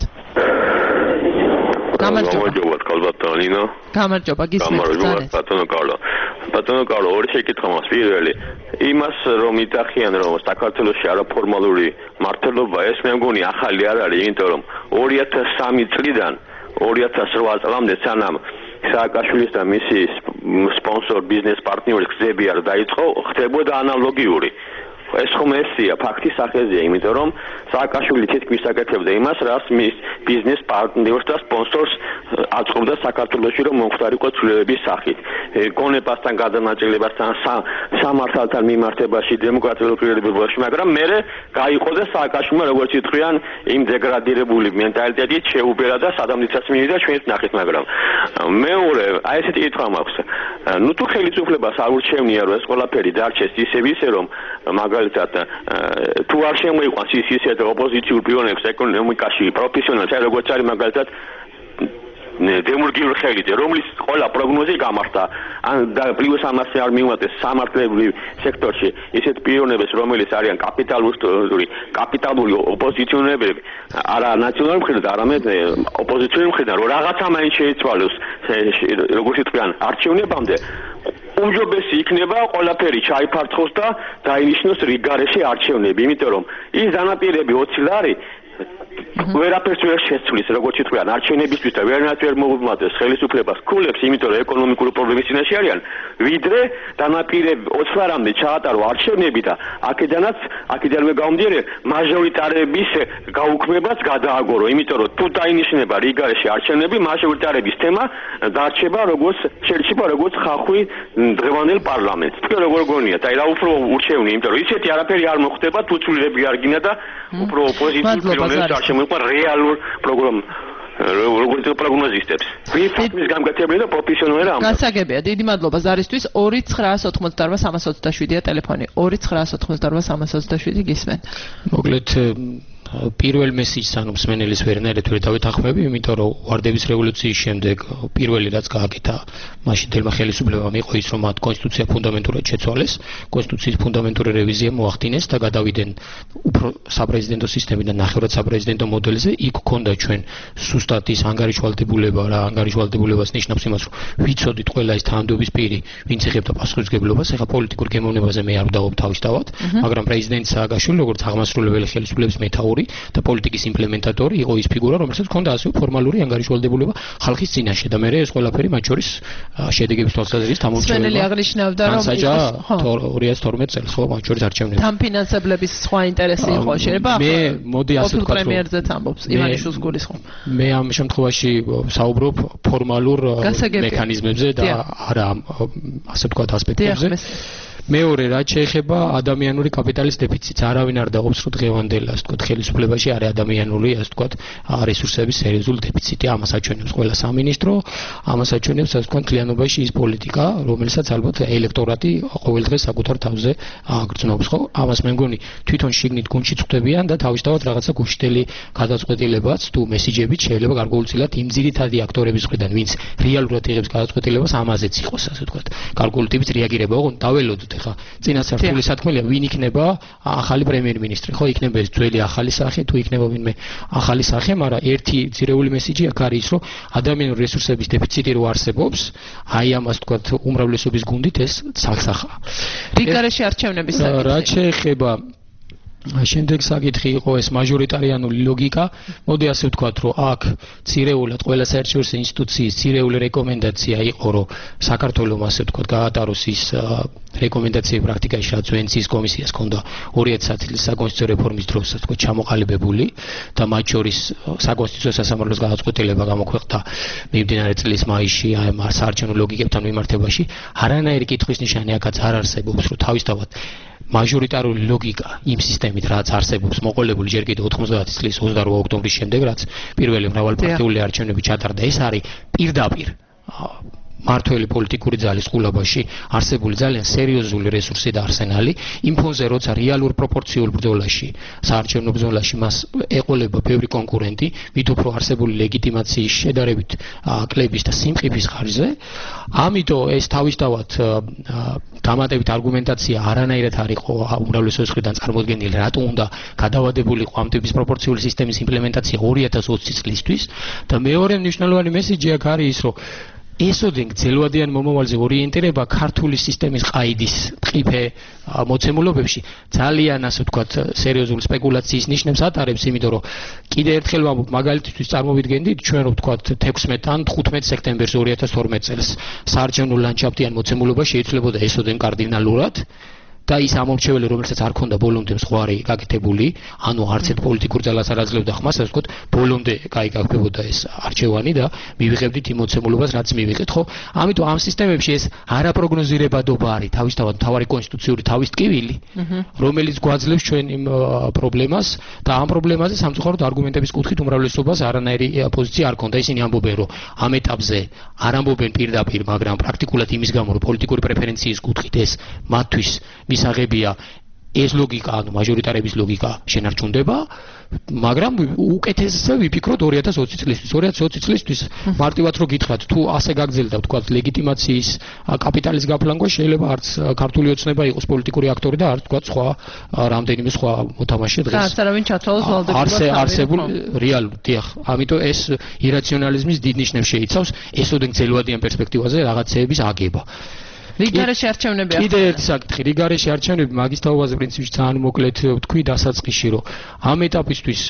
გამარჯობა კალბატონინო. გამარჯობა, გისმენთ ძალიან. ბატონო კარლო, ორი შეკითხვა მაქვს. პირველი, იმას რომ იტახიან რომ საქართველოში არაფორმალური მართლობა ეს მე მგონი ახალი არ არის, იმიტომ რომ 2003 წლიდან 2008 წლამდე სანამ სააკაშვილის და მისი სპონსორ ბიზნეს პარტნიორის გზები არ დაიწყო, ხდებოდა ანალოგიური. ეს ხომ ესია ფაქტი სახეზეა, იმიტომ რომ სააკაშვილი თითქმის აკეთებდა იმას, რაც მის ბიზნეს პარტნიორს და სპონსორს აწყობდა საქართველოში, რომ მომხდარიყო ცვლილებების სახით. გონებასთან, გადანაწილებასთან, სამართალთან მიმართებაში, დემოკრატიულ კრებულებში, მაგრამ მერე გაიყო და სააკაშვილმა როგორც იტყვიან, იმ დეგრადირებული მენტალიტეტით შეუბერა და სადამნიცას მიიღო ჩვენს ნახეთ, მაგრამ მეორე, აი ესეთი კითხვა მაქვს. ნუ თუ ხელისუფლებას არ ურჩევნია, რომ ეს ყველაფერი დარჩეს ისე რომ მაგალითად თუ არ შემოიყვანს ისეთ ოპოზიციურ პიროვნებს ეკონომიკაში პროფესიონალებს, როგორც არის მაგალითად დემურგიურ ხელიძე, რომლის ყველა პროგნოზი გამართა, და პლუს ამასე არ მიუვატეს სამართლებრივ სექტორში ისეთ პიროვნებს, რომელიც არიან კაპიტალური ოპოზიციონერები, არა ნაციონალური მხრიდან, არამედ ოპოზიციური მხრიდან, რომ რაღაცა მაინც შეიცვალოს, როგორც იტყვიან, არჩევნებამდე. უმჯობესი იქნება ყველაფერი ჩაიფართხოს და დაინიშნოს რიგგარეშე არჩევნები, იმიტომ რომ ის დანაპირები 20 ლარი ვერაფერს ვერ შეცვლის, როგორც იტყვიან, არჩევნებისთვის და ვერანაირად ვერ მოუმატებს ხელისუფლებას ქულებს, იმიტომ რომ ეკონომიკური პრობლემის წინაშე არიან, ვიდრე დანაპირები 20 ლარამდე ჩაატარო არჩევნები და აქედანვე გამომდინარე მაჟორიტარების გაუქმებაც გადააგორო, იმიტომ რომ თუ დაინიშნება რიგგარეშე არჩევნები, მაჟორიტარების თემა დარჩება როგორც ხახვი დღევანდელ პარლამენტს. თქვენ როგორ გონიათ, აი რა უფრო ურჩევნია, იმიტომ რომ ისეთი არაფერი არ მოხდება, თუ ცვლილები არ გინდა და უფრო ოპოზიციური პიროვნებს არ შემოიყვან რეალურ როგორც პროგნოზისტებს. ვიფიქრის გამგებლები და პროფესიონალი ამ. გასაგებია, დიდი მადლობა ზარისთვის. 2988327-ია ტელეფონი. 2988327 გისმენ. მოკლედ პირველ მესიჯს ანუ მსმენელის ვერნერეთ ვერ დავეთანხმები, იმიტომ რომ ვარდების რევოლუციის შემდეგ პირველი რაც გააკეთა მაშინ თელმა ხელისუფლებამ იყო ის, რომ მათ კონსტიტუცია ფუნდამენტურად შეცვალეს, კონსტიტუციის ფუნდამენტური რევიზია მოახდინეს და გადავიდნენ უფრო საპრეზიდენტო სისტემიდან ნახევრად საპრეზიდენტო მოდელზე. იქ ქონდა ჩვენ სუსტად ის ანგარიშვალდებულება, რა ანგარიშვალდებულებას ნიშნავს იმას, რომ ვიცოდით ყველა ის თანამდებობის პირი, ვინც ეხებდა პასუხისმგებლობას, ეხა პოლიტიკურ გემოვნებაზე მე არ ვდაობ თავისთავად, მაგრამ პრეზიდენტ სააკაშვილი როგორც აღმასრულებელი ხელისუფლების მეთაური და პოლიტიკის იმპლემენტატორი იყო ის ფიგურა, რომელსაც ჰქონდა ასევე ფორმალური ანგარიშვალდებულება ხალხის წინაშე და მე ეს ყველაფერი მათ შორის შედეგების თვალსაზრისით ამორჩევა. სვენელი აღნიშნავდა, რომ 2012 წელს ხო მათ შორის არჩევნები. თან ფინანსებლების სხვა ინტერესი იყო, შეიძლება? მე მოდი ასე ვთქვათ, პრემიერზე ამბობს ივანიშვილს გულისხმობ. მე ამ შემთხვევაში საუბრობ ფორმალურ მექანიზმებზე და არა ასე ვთქვათ ასპექტებზე. მეორე რაც შეეხება ადამიანური კაპიტალის დეფიციტს, არავინ არ დაობს, რომ დღევანდელ ასე ვთქვათ ხელისუფლებაში არის ადამიანური ასე ვთქვათ რესურსების სერიოზული დეფიციტი. ამას აჩვენებს ყველა სამინისტრო, ამას აჩვენებს ასე ვთქვათ მთლიანობაში ის პოლიტიკა, რომელსაც ალბათ ელექტორატი ყოველ დღე საკუთარ თავზე აგრძნობს, ხო? ამას მე მგონი თვითონ შიგნით გუნდში წვდებიან და თავისთავად რაღაცა გუშინდელი გადაწყვეტილებაც თუ მესიჯებით შეიძლება გარკვეულწილად იმ ძირითადი აქტორების მხრიდან, ვინც რეალურად იღებს გადაწყვეტილებას, ამაზეც იყოს ასე ვთქვათ. კალკულატივით რეაგირება, ოღონდ დაველოდოთ ვთქვათ ახლა წინასწარ სათქმელია ვინ იქნება ახალი პრემიერ-მინისტრი ხო იქნება ეს ძველი ახალი სახე თუ იქნება ვინმე ახალი სახე მაგრამ ერთი ძირეული მესიჯი აქ არის რომ ადამიანური რესურსების დეფიციტი რო არსებობს აი ამას ვთქვათ უმრავლესობის გუნდით ეს სახსახაა რიგ გარეშე არჩევნების საკითხი რაც შეეხება შემდეგ საკითხი იყო ეს მაჟორიტარიანული ლოგიკა. მოდი ასე ვთქვათ, რომ აქ ცირეულად ყველა საერთაშორისო ინსტიტუციის ცირეული რეკომენდაცია იყო, რომ საქართველოს ასე ვთქვათ გაატაროს ის რეკომენდაციები პრაქტიკაში, რაც ვენეციის კომისიას ჰქონდა 2010 წლის საკონსტიტუციო რეფორმის დროს, ასე ვთქვათ, ჩამოყალიბებული და მათ შორის საკონსტიტუციო სასამართლოს გადაწყვეტილება გამოქვეყნდა მიმდინარე წლის მაისში აი ამ საარჩევნო ლოგიკებთან მიმართებაში. არანაირი კითხვის ნიშანი აქაც არ არსებობს, რომ თავისთავად მაჟორიტარული ლოგიკა იმ სისტემით რაც არსებობს მოყოლებული ჯერ კიდევ 90 წლის 28 ოქტომბრის შემდეგ რაც პირველი მრავალპარტიული არჩევნები ჩატარდა ეს არის პირდაპირ მართველი პოლიტიკური ძალის ყურებაში არსებული ძალიან სერიოზული რესურსი და არსენალი იმ ფონზე როცა რეალურ პროპორციულ ბრძოლაში საარჩევნო ბრძოლაში მას ეყოლება ბევრი კონკურენტი მით უფრო არსებული ლეგიტიმაციის შედარებით კლების და სიმყიფის ხარჯზე ამიტომ ეს თავისთავად დამატებით არგუმენტაცია არანაირად არ იყო უმრავლესობის მხრიდან წარმოდგენილი რატო უნდა გადავადებულიყო ამ ტიპის პროპორციული სისტემის იმპლემენტაცია 2020 წლისთვის და მეორე მნიშვნელოვანი მესიჯი აქ არის ის რომ ესოდენ გრძელვადიან მომავალზე ორიენტირება ქართული სისტემის ყაიდის ტყიფე მოცემულობებში ძალიან ასე ვთქვათ სერიოზული სპეკულაციის ნიშნებს ატარებს იმიტომ რომ კიდე ერთხელ ვამბობ მაგალითისთვის წარმოვიდგენდით ჩვენ რომ ვთქვათ 16 ან 15 სექტემბერს 2012 წელს საარჩევნო ლანდშაფტიან მოცემულობა შეიცვლებოდა ესოდენ კარდინალურად და ის ამორჩეველი რომელსაც არ ქონდა ბოლომდე მსხვარი გაკეთებული ანუ არც ერთ პოლიტიკურ ძალას არ აძლევდა ხმას ასე ვთქვათ ბოლომდე გაიგებოდა ეს არჩევანი და მივიღებდით იმ მოცემულობას რაც მივიღეთ ხო ამიტომ ამ სისტემებში ეს არაპროგნოზირებადობა არის თავისთავად მთავარი კონსტიტუციური თავის ტკივილი რომელიც გვაძლევს ჩვენ იმ პრობლემას და ამ პრობლემაზე სამწუხაროდ არგუმენტების კუთხით უმრავლესობას არანაირი პოზიცია არ ქონდა ისინი ამბობენ რომ ამ ეტაპზე არ ამბობენ პირდაპირ მაგრამ პრაქტიკულად იმის გამო რომ პოლიტიკური პრეფერენციის კუთხით ეს მათთვის მისაღებია ეს ლოგიკა ანუ მაჟორიტარების ლოგიკა შენარჩუნდება მაგრამ უკეთესზე ვიფიქროთ 2020 წლისთვის 2020 წლისთვის მარტივად რო გითხრათ თუ ასე გაგრძელდა ვთქვათ ლეგიტიმაციის კაპიტალის გაფლანგვა შეიძლება არც ქართული ოცნება იყოს პოლიტიკური აქტორი და არც ვთქვათ სხვა რამდენიმე სხვა მოთამაშე დღეს არც არავინ ჩათვალოს ვალდებულებას არსებულ რეალურ დიახ ამიტომ ეს ირაციონალიზმის დიდ ნიშნებს შეიცავს ესოდენ გრძელვადიან პერსპექტივაზე რაღაცეების აგება რიგარეშე არჩევნები კიდე ერთი საკითხი რიგარეშე არჩევნები მაგის თაობაზე პრინციპში ძალიან მოკლედ ვთქვი დასაწყისში რომ ამ ეტაპისთვის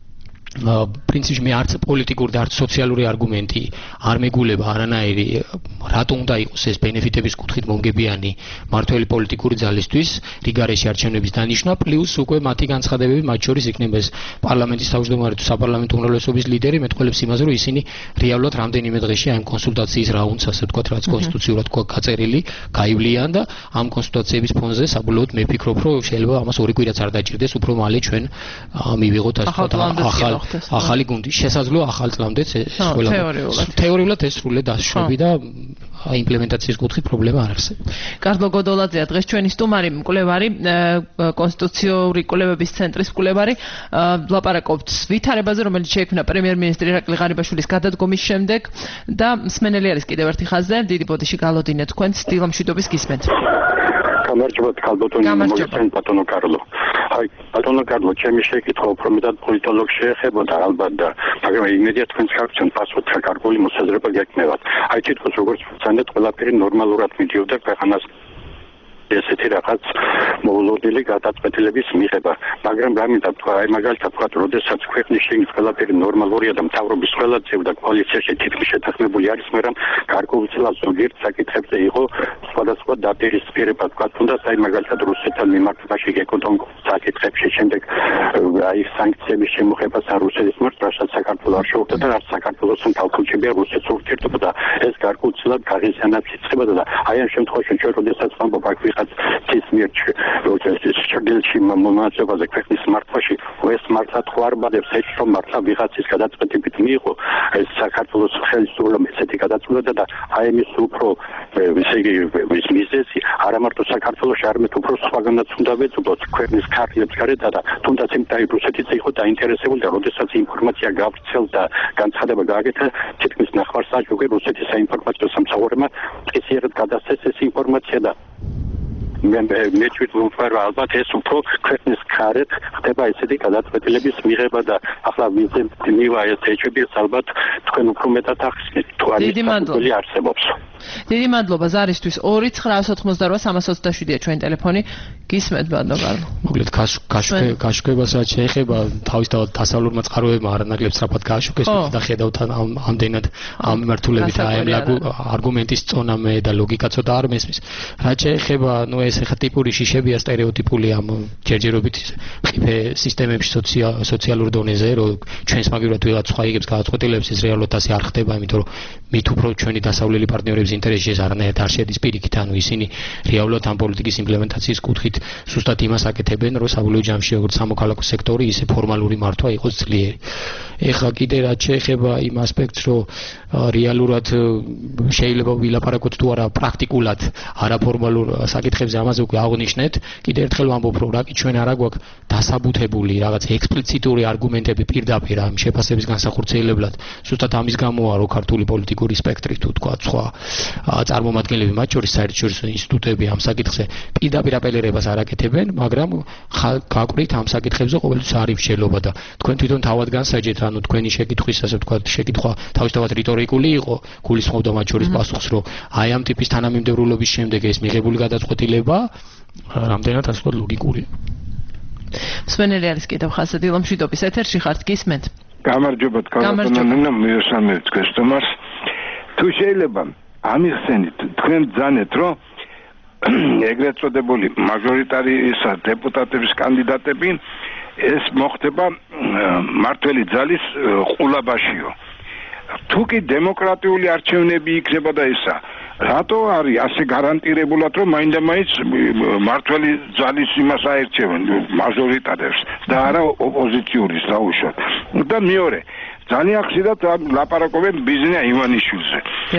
პრინციპში მე არც პოლიტიკური და არც სოციალური არგუმენტი არ მეგულება არანაირი რატომ უნდა იყოს ეს ბენეფიტების კუთხით მომგებიანი მართველი პოლიტიკური ძალისთვის რიგარეშე არჩევნების დანიშნა პლუს უკვე მათი განცხადებები მათ შორის იქნება ეს პარლამენტის თავმჯდომარე თუ საპარლამენტო უმრავლესობის ლიდერი მეტყველებს იმაზე რომ ისინი რეალურად რამდენიმე დღეში ამ კონსულტაციის რაუნდს ასე ვთქვათ რაც კონსტიტუციურად გაწერილი გაივლიან და ამ კონსულტაციების ფონზე საბოლოოდ მე ვფიქრობ რომ შეიძლება ამას ორი კვირაც არ დაჭირდეს უფრო მალე ჩვენ მივიღოთ ასე ვთქვათ ახალი გუნდი შესაძლოა ახალ წლამდეც ეს ყველა თეორიულად ეს სრულად დასშვები და იმპლემენტაციის კუთხით პრობლემა არ არსებობს. კარლო გოდოლაძეა დღეს ჩვენი სტუმარი მკვლევარი კონსტიტუციური კვლევების ცენტრის მკვლევარი ლაპარაკობთ ვითარებაზე რომელიც შეიქმნა პრემიერ-მინისტრი ირაკლი ღარიბაშვილის გადადგომის შემდეგ და მსმენელი არის კიდევ ერთი ხაზზე დიდი ბოდიში გალოდინეთ თქვენს დილამშვიდობის გისმენთ. გამარჯობათ ქალბატონი მოგესალმებით ბატონო კარლო. აი ბატონო კარლო ჩემი შეკითხვა უფრო მეტად პოლიტოლოგ შეეხებოდა ალბათ და მაგრამ იმედია თქვენს კარგჩენ პასუხი კარგული მოსაზრება გექნებათ. აი თითქოს როგორც ვცანდეთ ყველაფერი ნორმალურად მიდიოდა ქვეყანას ესეთი რაღაც მოულოდნელი გადაწყვეტილების მიღება მაგრამ რამინდა თქვა აი მაგალითად თქვა როდესაც ქვეყნის შიგნით ყველაფერი ნორმალურია და მთავრობის ყველა წევრი და კოალიციაში თითქმის შეთანხმებული არის მაგრამ გარკვეულწილად ზოგიერთ საკითხებზე იყო სხვადასხვა დაპირისპირება თქვა თუნდაც აი მაგალითად რუსეთთან მიმართებაში გეკონტროლ საკითხებში შემდეგ აი სანქციების შემოღებას არ რუსეთის მიმართ რასაც საქართველოს არ შეუძლია და რაც საქართველოს თავკავშირია რუსეთს ურთიერთობა და ეს გარკვეულწილად გაღიზიანებს იწყებოდა და აი ამ შემთხვევაში ჩვენ როდესაც ვამბობ აქ ის მიერჩ როდესაც ჩრდილში მონაწილეობაზე ქვეყნის მართვაში ეს მართლაც ხო არ ბადებს ეს რომ მართლა ვიღაცის გადაწყვეტებით მიიღო ეს საქართველოს ხელისუფლება ესეთი გადაწყვეტა და აი ეს უფრო ესე იგი ის მიზეზი არა მარტო საქართველოში არამედ უფრო სხვაგანაც უნდა ვეძებოთ ქვეყნის ქართლებს გარეთ და თუნდაც იმ რუსეთიც იყო დაინტერესებული და როდესაც ინფორმაცია გავრცელდა განცხადება გააკეთა თითქმის ნახევარსაათი უკვე რუსეთის საინფორმაციო სამსახურებმა წესიერად გადასცეს ეს ინფორმაცია და მე თვითონ ვფარო ალბათ ეს უფრო ქვეყნის გარეთ ხდება ესეთი გადაწყვეტილების მიღება და ახლა ვინცენ მივა ეს ეჭვებს ალბათ თქვენ უფრო მეტად ახსნით თუ არის საკუთარი არსებობს. დიდი მადლობა ზარისთვის 2-988-327-ია ჩვენი ტელეფონი გისმენთ ბანდოგარლო. მოკლედ გაშუქებას რაც შეეხება თავისთავად დასავლურმა წყაროებმა არანაკლებ სწრაფად გააშუქეს და ხედავთ ამდენად ამ მიმართულებით აი ამ არგუმენტის წონა მე და ლოგიკა ცოტა არ მესმის. რაც შეეხება ეს ახლა ტიპური შიშებია სტერეოტიპული ამ ჯერჯერობით ყიფე სისტემებში სოციალურ დონეზე რომ ჩვენს მაგივრად ვიღაც სხვა იგებს გადაწყვეტილებს ეს რეალურად ასე არ ხდება იმიტომ რომ მით უფრო ჩვენი დასავლელი პარტნიორების ინტერესში ეს არანაირად არ შედის პირიქით ანუ ისინი რეალურად ამ პოლიტიკის იმპლემენტაციის კუთხით სუსტად იმას აკეთებენ რომ საბოლოო ჯამში როგორც სამოქალაქო სექტორი ისე ფორმალური მართვა იყოს ძლიერი. ეხლა კიდე რაც შეეხება იმ ასპექტს რომ რეალურად შეიძლება ვილაპარაკოთ თუ არა პრაქტიკულად არაფორმალურ საკითხებზე ამაზე უკვე აღნიშნეთ კიდე ერთხელ ვამბობ რომ რაკი ჩვენ არა გვაქვს დასაბუთებული რაღაც ექსპლიციტური არგუმენტები პირდაპირ ამ შეფასების განსახორციელებლად ზუსტად ამის გამოა რომ ქართული პოლიტიკური სპექტრი თუ თქვა სხვა წარმომადგენლები მათ შორის საერთაშორისო ინსტიტუტები ამ საკითხზე პირდაპირ აპელირებას არ აკეთებენ მაგრამ გაკვირით ამ საკითხებზე ყოველთვის არის მსჯელობა და თქვენ თვითონ თავად განსაჯეთ ანუ თქვენი შეკითხვის ასე ვთქვათ შეკითხვა თავისთავად რიტორიკული იყო გულისხმობდა მათ შორის პასუხს რომ აი ამ ტიპის თანამიმდევრულობის შემდეგ ეს მიღებული გადაწყვეტილება რამდენად ასე ვთქვათ ლოგიკურია. მსმენელი არის კიდევ ხასე დილომშვიდობის ეთერში ხართ გისმენთ. გამარჯობათ ქალბატონო მიესალმებით გესტომარს. თუ შეიძლება ამიხსენით თქვენ ბრძანეთ რომ ეგრეთ წოდებული მაჟორიტარისა დეპუტატების კანდიდატები ეს მოხდება მართველი ძალის ყულაბაშიო. თუ კი დემოკრატიული არჩევნები იქნება და ისა რატო არის ასე გარანტირებულად რომ მაინდა-მაინც მართველი ძალის იმას აერჩევენ მაჟორიტარებს და არა ოპოზიციონის დაუშვათ. და მეორე ძალიან ხშირად ლაპარაკობენ ბიზნეს ივანიშვილზე.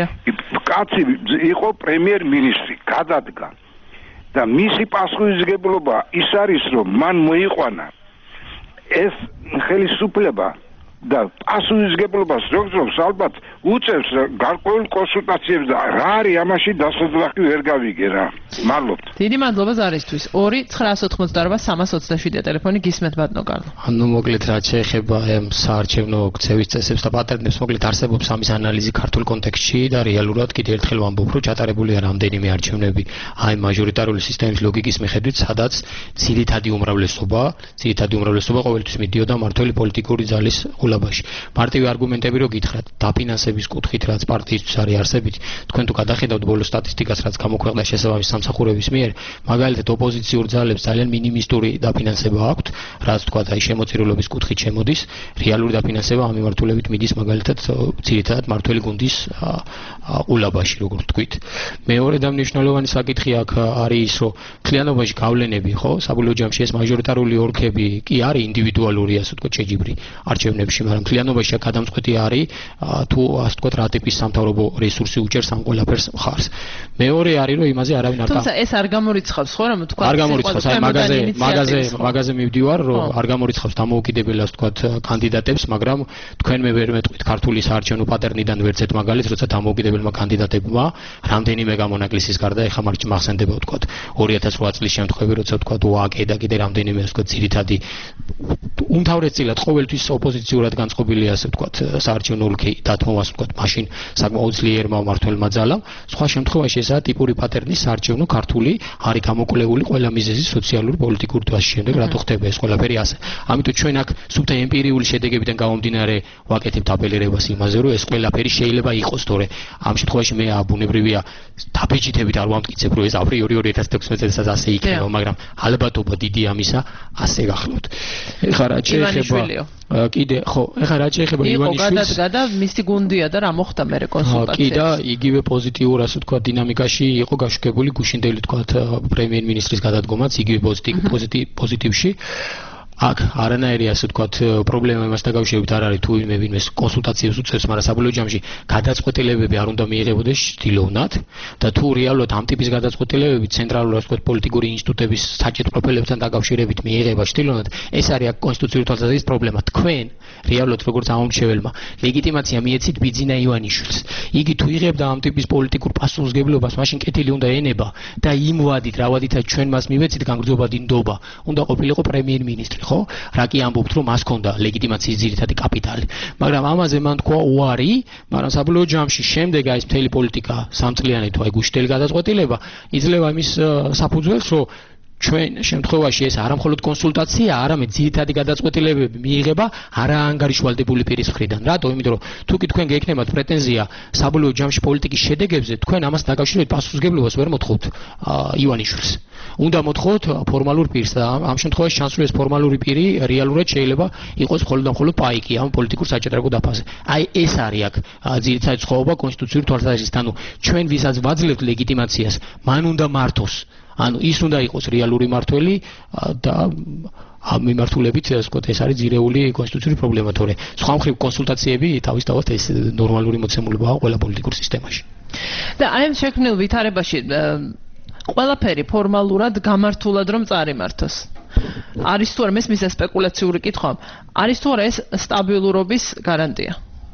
კაცი იყო პრემიერ-მინისტრი, გადადგა და მისი პასუხისმგებლობა ის არის რომ მან მოიყვანა ეს ხელისუფლება და პასუხისმგებლობას როგორც ალბათ უწევს გარკვეულ კონსულტაციებს და რა არის ამაში დასაძლახი ვერ გავიგე რა. მადლობთ. დიდი მადლობა ზარისთვის. 2-988-327 ტელეფონი გისმენთ ბატონო. ანუ მოკლედ რაც შეეხება ამ საარჩევნო ქცევის წესებს და პატერნებს მოკლედ არსებობს ამის ანალიზი ქართულ კონტექსტში და რეალურად კიდევ ერთხელ ვამბობ რომ ჩატარებულია რამდენიმე არჩევნები აი მაჟორიტარული სისტემის ლოგიკის მიხედვით სადაც ძირითადი უმრავლესობა ყოველთვის მიდიოდა მართველი პოლიტიკური ძალის ყულაბაში. მარტივი არგუმენტები რო გითხრათ დაფინანსების კუთხით რაც პარტიისთვის არის არსებითი თქვენ თუ გადახედავთ ბოლო სტატისტიკას რაც გამოქვეყნდა შესაბამის სამსახურების მიერ მაგალითად ოპოზიციურ ძალებს ძალიან მინიმისტური დაფინანსება აქვთ რაც თქვა აი შემოწირულობის კუთხით შემოდის რეალური დაფინანსება ამ მიმართულებით მიდის მაგალითად ძირითადად მართველი გუნდის ყულაბაში როგორც თქვით. მეორე და მნიშვნელოვანი საკითხი აქ არის ის რომ მთლიანობაში გავლენები ხო საბოლოო ჯამში ეს მაჟორიტარული ოლქები კი არის ინდივიდუალური ასე ვთქვათ შეჯიბრი არჩევნებში მაგრამ მთლიანობაში გადამწყვეტი არის თუ ასე ვთქვათ რა ტიპის სამთავრობო რესურსი უჭერს ამ ყველაფერს მხარს. მეორე არის რომ იმაზე არავინ არ თუმცა ეს არ გამორიცხავს ხო რომ თქვა არ გამორიცხავს აი მაგაზე მივდივარ რომ არ გამორიცხავს დამოუკიდებელ ასე ვთქვათ კანდიდატებს მაგრამ თქვენ მე ვერ მეტყვით ქართული საარჩევნო პატერნიდან ვერცეთ მაგალითს როცა დამოუკიდებელმა კანდიდატებმა რამდენიმე გამონაკლისის გარდა ეხა მარჩი მახსენდება ვთქვათ 2008 წლის შემთხვევები როცა ვთქვათ ვაკე და კიდე რამდენიმე ასე ვთქვათ ძირითადი უმთავრესწილად ყოველთვის ოპოზიციურად განწყობილი ასე ვთქვათ საარჩევნო ოლქი დათმოვას ვთქვათ მაშინ საკმაოდ ძლიერმა მმართველმა ძალამ სხვა შემთხვევაში ესაა ტიპური პატერნის საარჩევნო ქართული არის გამოკვლეული ყველა მიზეზის სოციალური პოლიტიკური თვალის შემდეგ რატო ხდება ეს ყველაფერი ასე. ამიტომ ჩვენ აქ სუფთა ემპირიული შედეგებიდან გამომდინარე ვაკეთებთ აპელირებას იმაზე რომ ეს ყველაფერი შეიძლება იყოს თორე ამ შემთხვევაში მე აბუნებრივია დაბეჭდებით არ ვამტკიცებ რომ ეს აპრიორი 2016 წელსაც ასე იქნება მაგრამ ალბათობა დიდი ამისა ასე გახლავთ. ეხლა რა შეეხება კიდე ხო ეხლა რა შეეხება ივანიშვილს გადადგა მისი გუნდია და რა მოხდა მე კონსულტაციებში. კი და იგივე პოზიტიურ ასე ვთქვათ დინამიკაში იყო გაშუქებული გუშინდელი ვთქვათ პრემიერ-მინისტრის გადადგომაც იგივე პოზიტივში. აქ არანაირი ასე ვთქვათ პრობლემა იმას დაკავშირებით არ არის თუ ვინმე კონსულტაციებს უწევს, მაგრამ საბოლოო ჯამში გადაწყვეტილებები არ უნდა მიიღებოდეს ჩtildeვნად და თუ რეალურად ამ ტიპის გადაწყვეტილებები ცენტრალური ასე ვთქვათ პოლიტიკური ინსტიტუტების საჭირო პროფილებთან დაკავშირებით მიიღება ჩtildeვნად, ეს არის აქ კონსტიტუციური თვალსაზრისით პრობლემა. თქვენ რეალურად როგორც ამომრჩეველმა ლეგიტიმაცია მიეცით ბიძინა ივანიშვილს. იგი თუ იღებდა ამ ტიპის პოლიტიკურ პასუხისმგებლობას, მაშინ კეთილი უნდა ენება და იმ ვადით, რა ვადითაც ჩვენ მას მივეცით განგრძობადი ნდობა, უნდა ყოფილიყო პრემიერ-მინისტრი. ხო? რა კი ამბობთ, რომ მას ჰქონდა ლეგიტიმაციის ძირითადი კაპიტალი. მაგრამ ამაზე მან თქვა უარი, მაგრამ საბოლოო ჯამში შემდეგ აი ეს მთელი პოლიტიკა სამწლიანი თუ აი გუშინდელი გადაწყვეტილება იძლევა იმის საფუძველს, რომ ჩვენ შემთხვევაში ეს არა მხოლოდ კონსულტაცია, არამედ ძირითადი გადაწყვეტილებები მიიღება არაანგარიშვალდებული პირის მხრიდან. რატო? იმიტომ რომ თუ კი თქვენ გექნებათ პრეტენზია საბოლოო ჯამში პოლიტიკის შედეგებზე, თქვენ ამას დაკავშირებით პასუხისმგებლობას ვერ მოთხოვთ ივანიშვილს. უნდა მოთხოვთ ფორმალურ პირს და ამ შემთხვევაში ჩანს, რომ ეს ფორმალური პირი რეალურად შეიძლება იყოს მხოლოდ და მხოლოდ პაიკი ამ პოლიტიკურ საჭიროებო დაფაზე. აი ეს არის აქ ძირითადი სხვაობა კონსტიტუციური თვალსაზრისით. ანუ ჩვენ ვისაც ვაძლევთ ლეგიტიმაციას, მან უნდა მართოს. ანუ ის უნდა იყოს რეალური მართველი და ამ მიმართულებით ასე ვთქვათ ეს არის ძირეული კონსტიტუციური პრობლემა, თორე სხვა მხრივ კონსულტაციები თავისთავად ეს ნორმალური მოცემულებაა ყველა პოლიტიკურ სისტემაში. და აი ამ შექმნილ ვითარებაში ყველაფერი ფორმალურად გამართულად რომ წარიმართოს. არის თუ არა მესმის სპეკულაციური კითხვა, არის თუ არა ეს სტაბილურობის გარანტია?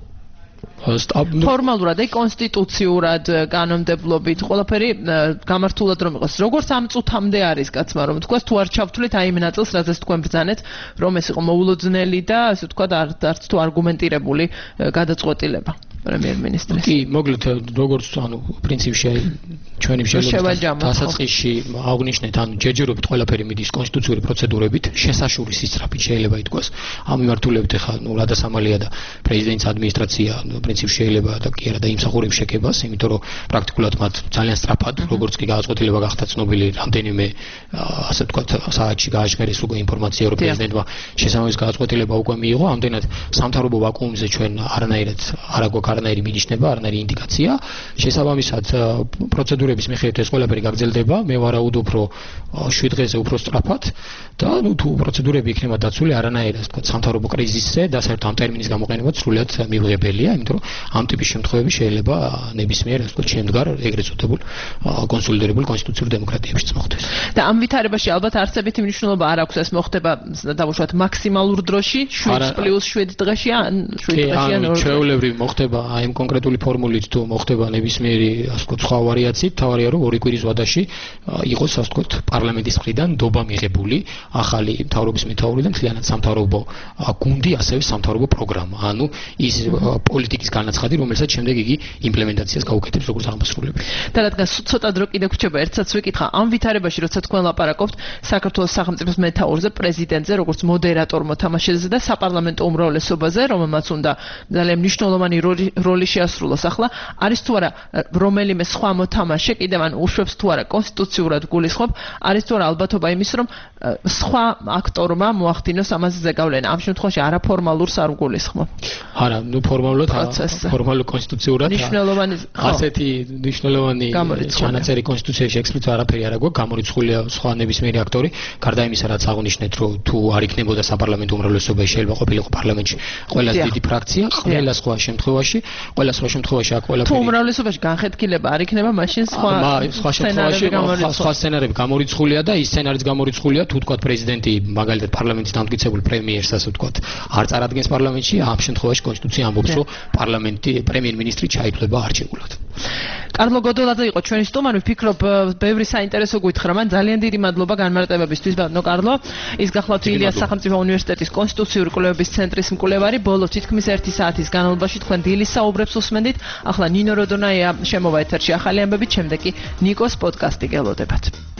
ფორმალურად, აი კონსტიტუციურად, კანონმდებლობით, ყველაფერი გამართულად რომ იყოს. როგორც ამ წუთამდე არის კაცმა რომ თქვას თუ არ ჩავთვლით აი იმ ნაწილს, რაზეც თქვენ ბრძანეთ, რომ ეს იყო მოულოდნელი და ასე ვთქვათ არც თუ არგუმენტირებული გადაწყვეტილება პრემიერ-მინისტრის. კი, მოკლედ როგორც ანუ პრინციპში აი ჩვენი შეხედვით დასაწყისში აღნიშნეთ, ანუ ჯერჯერობით ყველაფერი მიდის კონსტიტუციური პროცედურებით, შესაშურის ისწრაფით შეიძლება ითქვას. ამ მიმართულებით ახლა ნუ რადასამალია და პრეზიდენტის ადმინისტრაცია პრინციპში შეიძლება და კი არა და იმსახურებს შეკებას, იმიტომ რომ პრაქტიკულად მათ ძალიან სწრაფად, როგორც კი გადაწყვეტილება გახდა ცნობილი, რამდენიმე ასე ვთქვათ საათში გააჟღერეს უკვე ინფორმაცია, რომ პრეზიდენტმა შესაბამის გადაწყვეტილება უკვე მიიღო, ამდენად სამთავრობო ვაკუუმზე ჩვენ არანაირად არ აქვს არანაირი მინიშნება, არანაირი ინდიკაცია. შესაბამისად პროცედურების მიხედვით ეს ყველაფერი გაგრძელდება, მე ვარაუდობ, რომ 7 დღეზე უფრო სწრაფად და ნუ თუ პროცედურები იქნება დაცული არანაირად, თქვა სამთავრობო კრიზისზე და საერთოდ ამ ტერმინის გამოყენება სრულიად მიუღებელია, იმიტომ რომ ამ ტიპის შემთხვევები შეიძლება ნებისმიერ, ასე ვთქვათ, შემდგარ ეგრეთ წოდებულ კონსოლიდირებულ კონსტიტუციურ დემოკრატიებშიც მოხდეს. და ამ ვითარებაში ალბათ არსებითი მნიშვნელობა არ აქვს, ეს მოხდება დავუშვათ მაქსიმალურ დროში 7+7 დღეში ან 7 დღეში ან 2 დღეში. ჩვეულებრივ მოხდება აი ამ კონკრეტული ფორმულით თუ მოხდება ნებისმიერი, ასე ვთქვათ, სხვა ვარიაციით, თავარია რომ 2 კვირის ვადაში იყოს, ასე ვთქვათ, პარლამენტის მხრიდან ნდობა მიღებული ახალი მთავრობის მეთაურიდან მთლიანად სამთავრობო გუნდი, ასევე სამთავრობო პროგრამა. ანუ ის პოლიტიკის განაცხადი, რომელსაც შემდეგ იგი იმპლემენტაციას გაუკეთებს როგორც აღმასრულებელი. და რადგან ცოტა დრო კიდე გვჭირდება, ერთსაც ვიკითხა, ამ ვითარებაში, როცა თქვენ ლაპარაკობთ საქართველოს სახელმწიფოს მეთაურზე, პრეზიდენტზე, როგორც მოდერატორ მოთამაშეზე და საპარლამენტო უმრავლესობაზე, რომელმაც უნდა ძალიან მნიშვნელოვანი როლი შეასრულოს. ახლა არის თუ არა რომელიმე სხვა მოთამაშე კიდევ ან უშვებს თუ არა კონსტიტუციურად გულისხმობ, არის თუ არა ალბათობა იმის, რომ სხვა აქტორმა მოახდინოს ამაზე ზეგავლენა. ამ შემთხვევაში არაფორმალურს არ გულისხმობ. არა, ნუ ფორმალურად ფორმალურ კონსტიტუციურად მნიშვნელოვანი ასეთი მნიშვნელოვანი ჩანაწერი კონსტიტუციაში ექსპლიციტ არაფერი არ აქვს, გამორიცხულია სხვა ნებისმიერი აქტორი, გარდა იმისა, რაც აღნიშნეთ, რომ თუ არ იქნებოდა საპარლამენტო უმრავლესობა, შეიძლება ყოფილიყო პარლამენტში ყველაზე დიდი ფრაქცია, ყველა სხვა შემთხვევაში აქ ყველაფერი თუ უმრავლესობაში განხეთქილება არ იქნება, მაშინ სხვა შემთხვევაში სხვა სცენარები გამორიცხულია და ის სცენარიც გამორიცხულია, თუ თქვა პრეზიდენტი მაგალითად პარლამენტის დამტკიცებულ პრემიერს, ასე ვთქვათ, არ წარადგენს პარლამენტში, ამ შემთხვევაში კონსტიტუცია ამბობს, რომ პარლამენტი პრემიერ-მინისტრი ჩაითვლება არჩეულად. კარლო გოდოლაძე იყო ჩვენი სტუმარი, ვფიქრობ, ბევრი საინტერესო გითხრა, მან ძალიან დიდი მადლობა განმარტებებისთვის, ბატონო კარლო. ის გახლავთ ილიას სახელმწიფო უნივერსიტეტის კონსტიტუციური კვლევების ცენტრის მკვლევარი, ბოლო თითქმის 1 საათის განმავლობაში თქვენ დილის საუბრებს უსმენდით. ახლა ნინო როდონაია შემოვა ეთერში ახალი ამბებით, შემდეგ კი ნიკოს პოდკასტი გელოდებათ.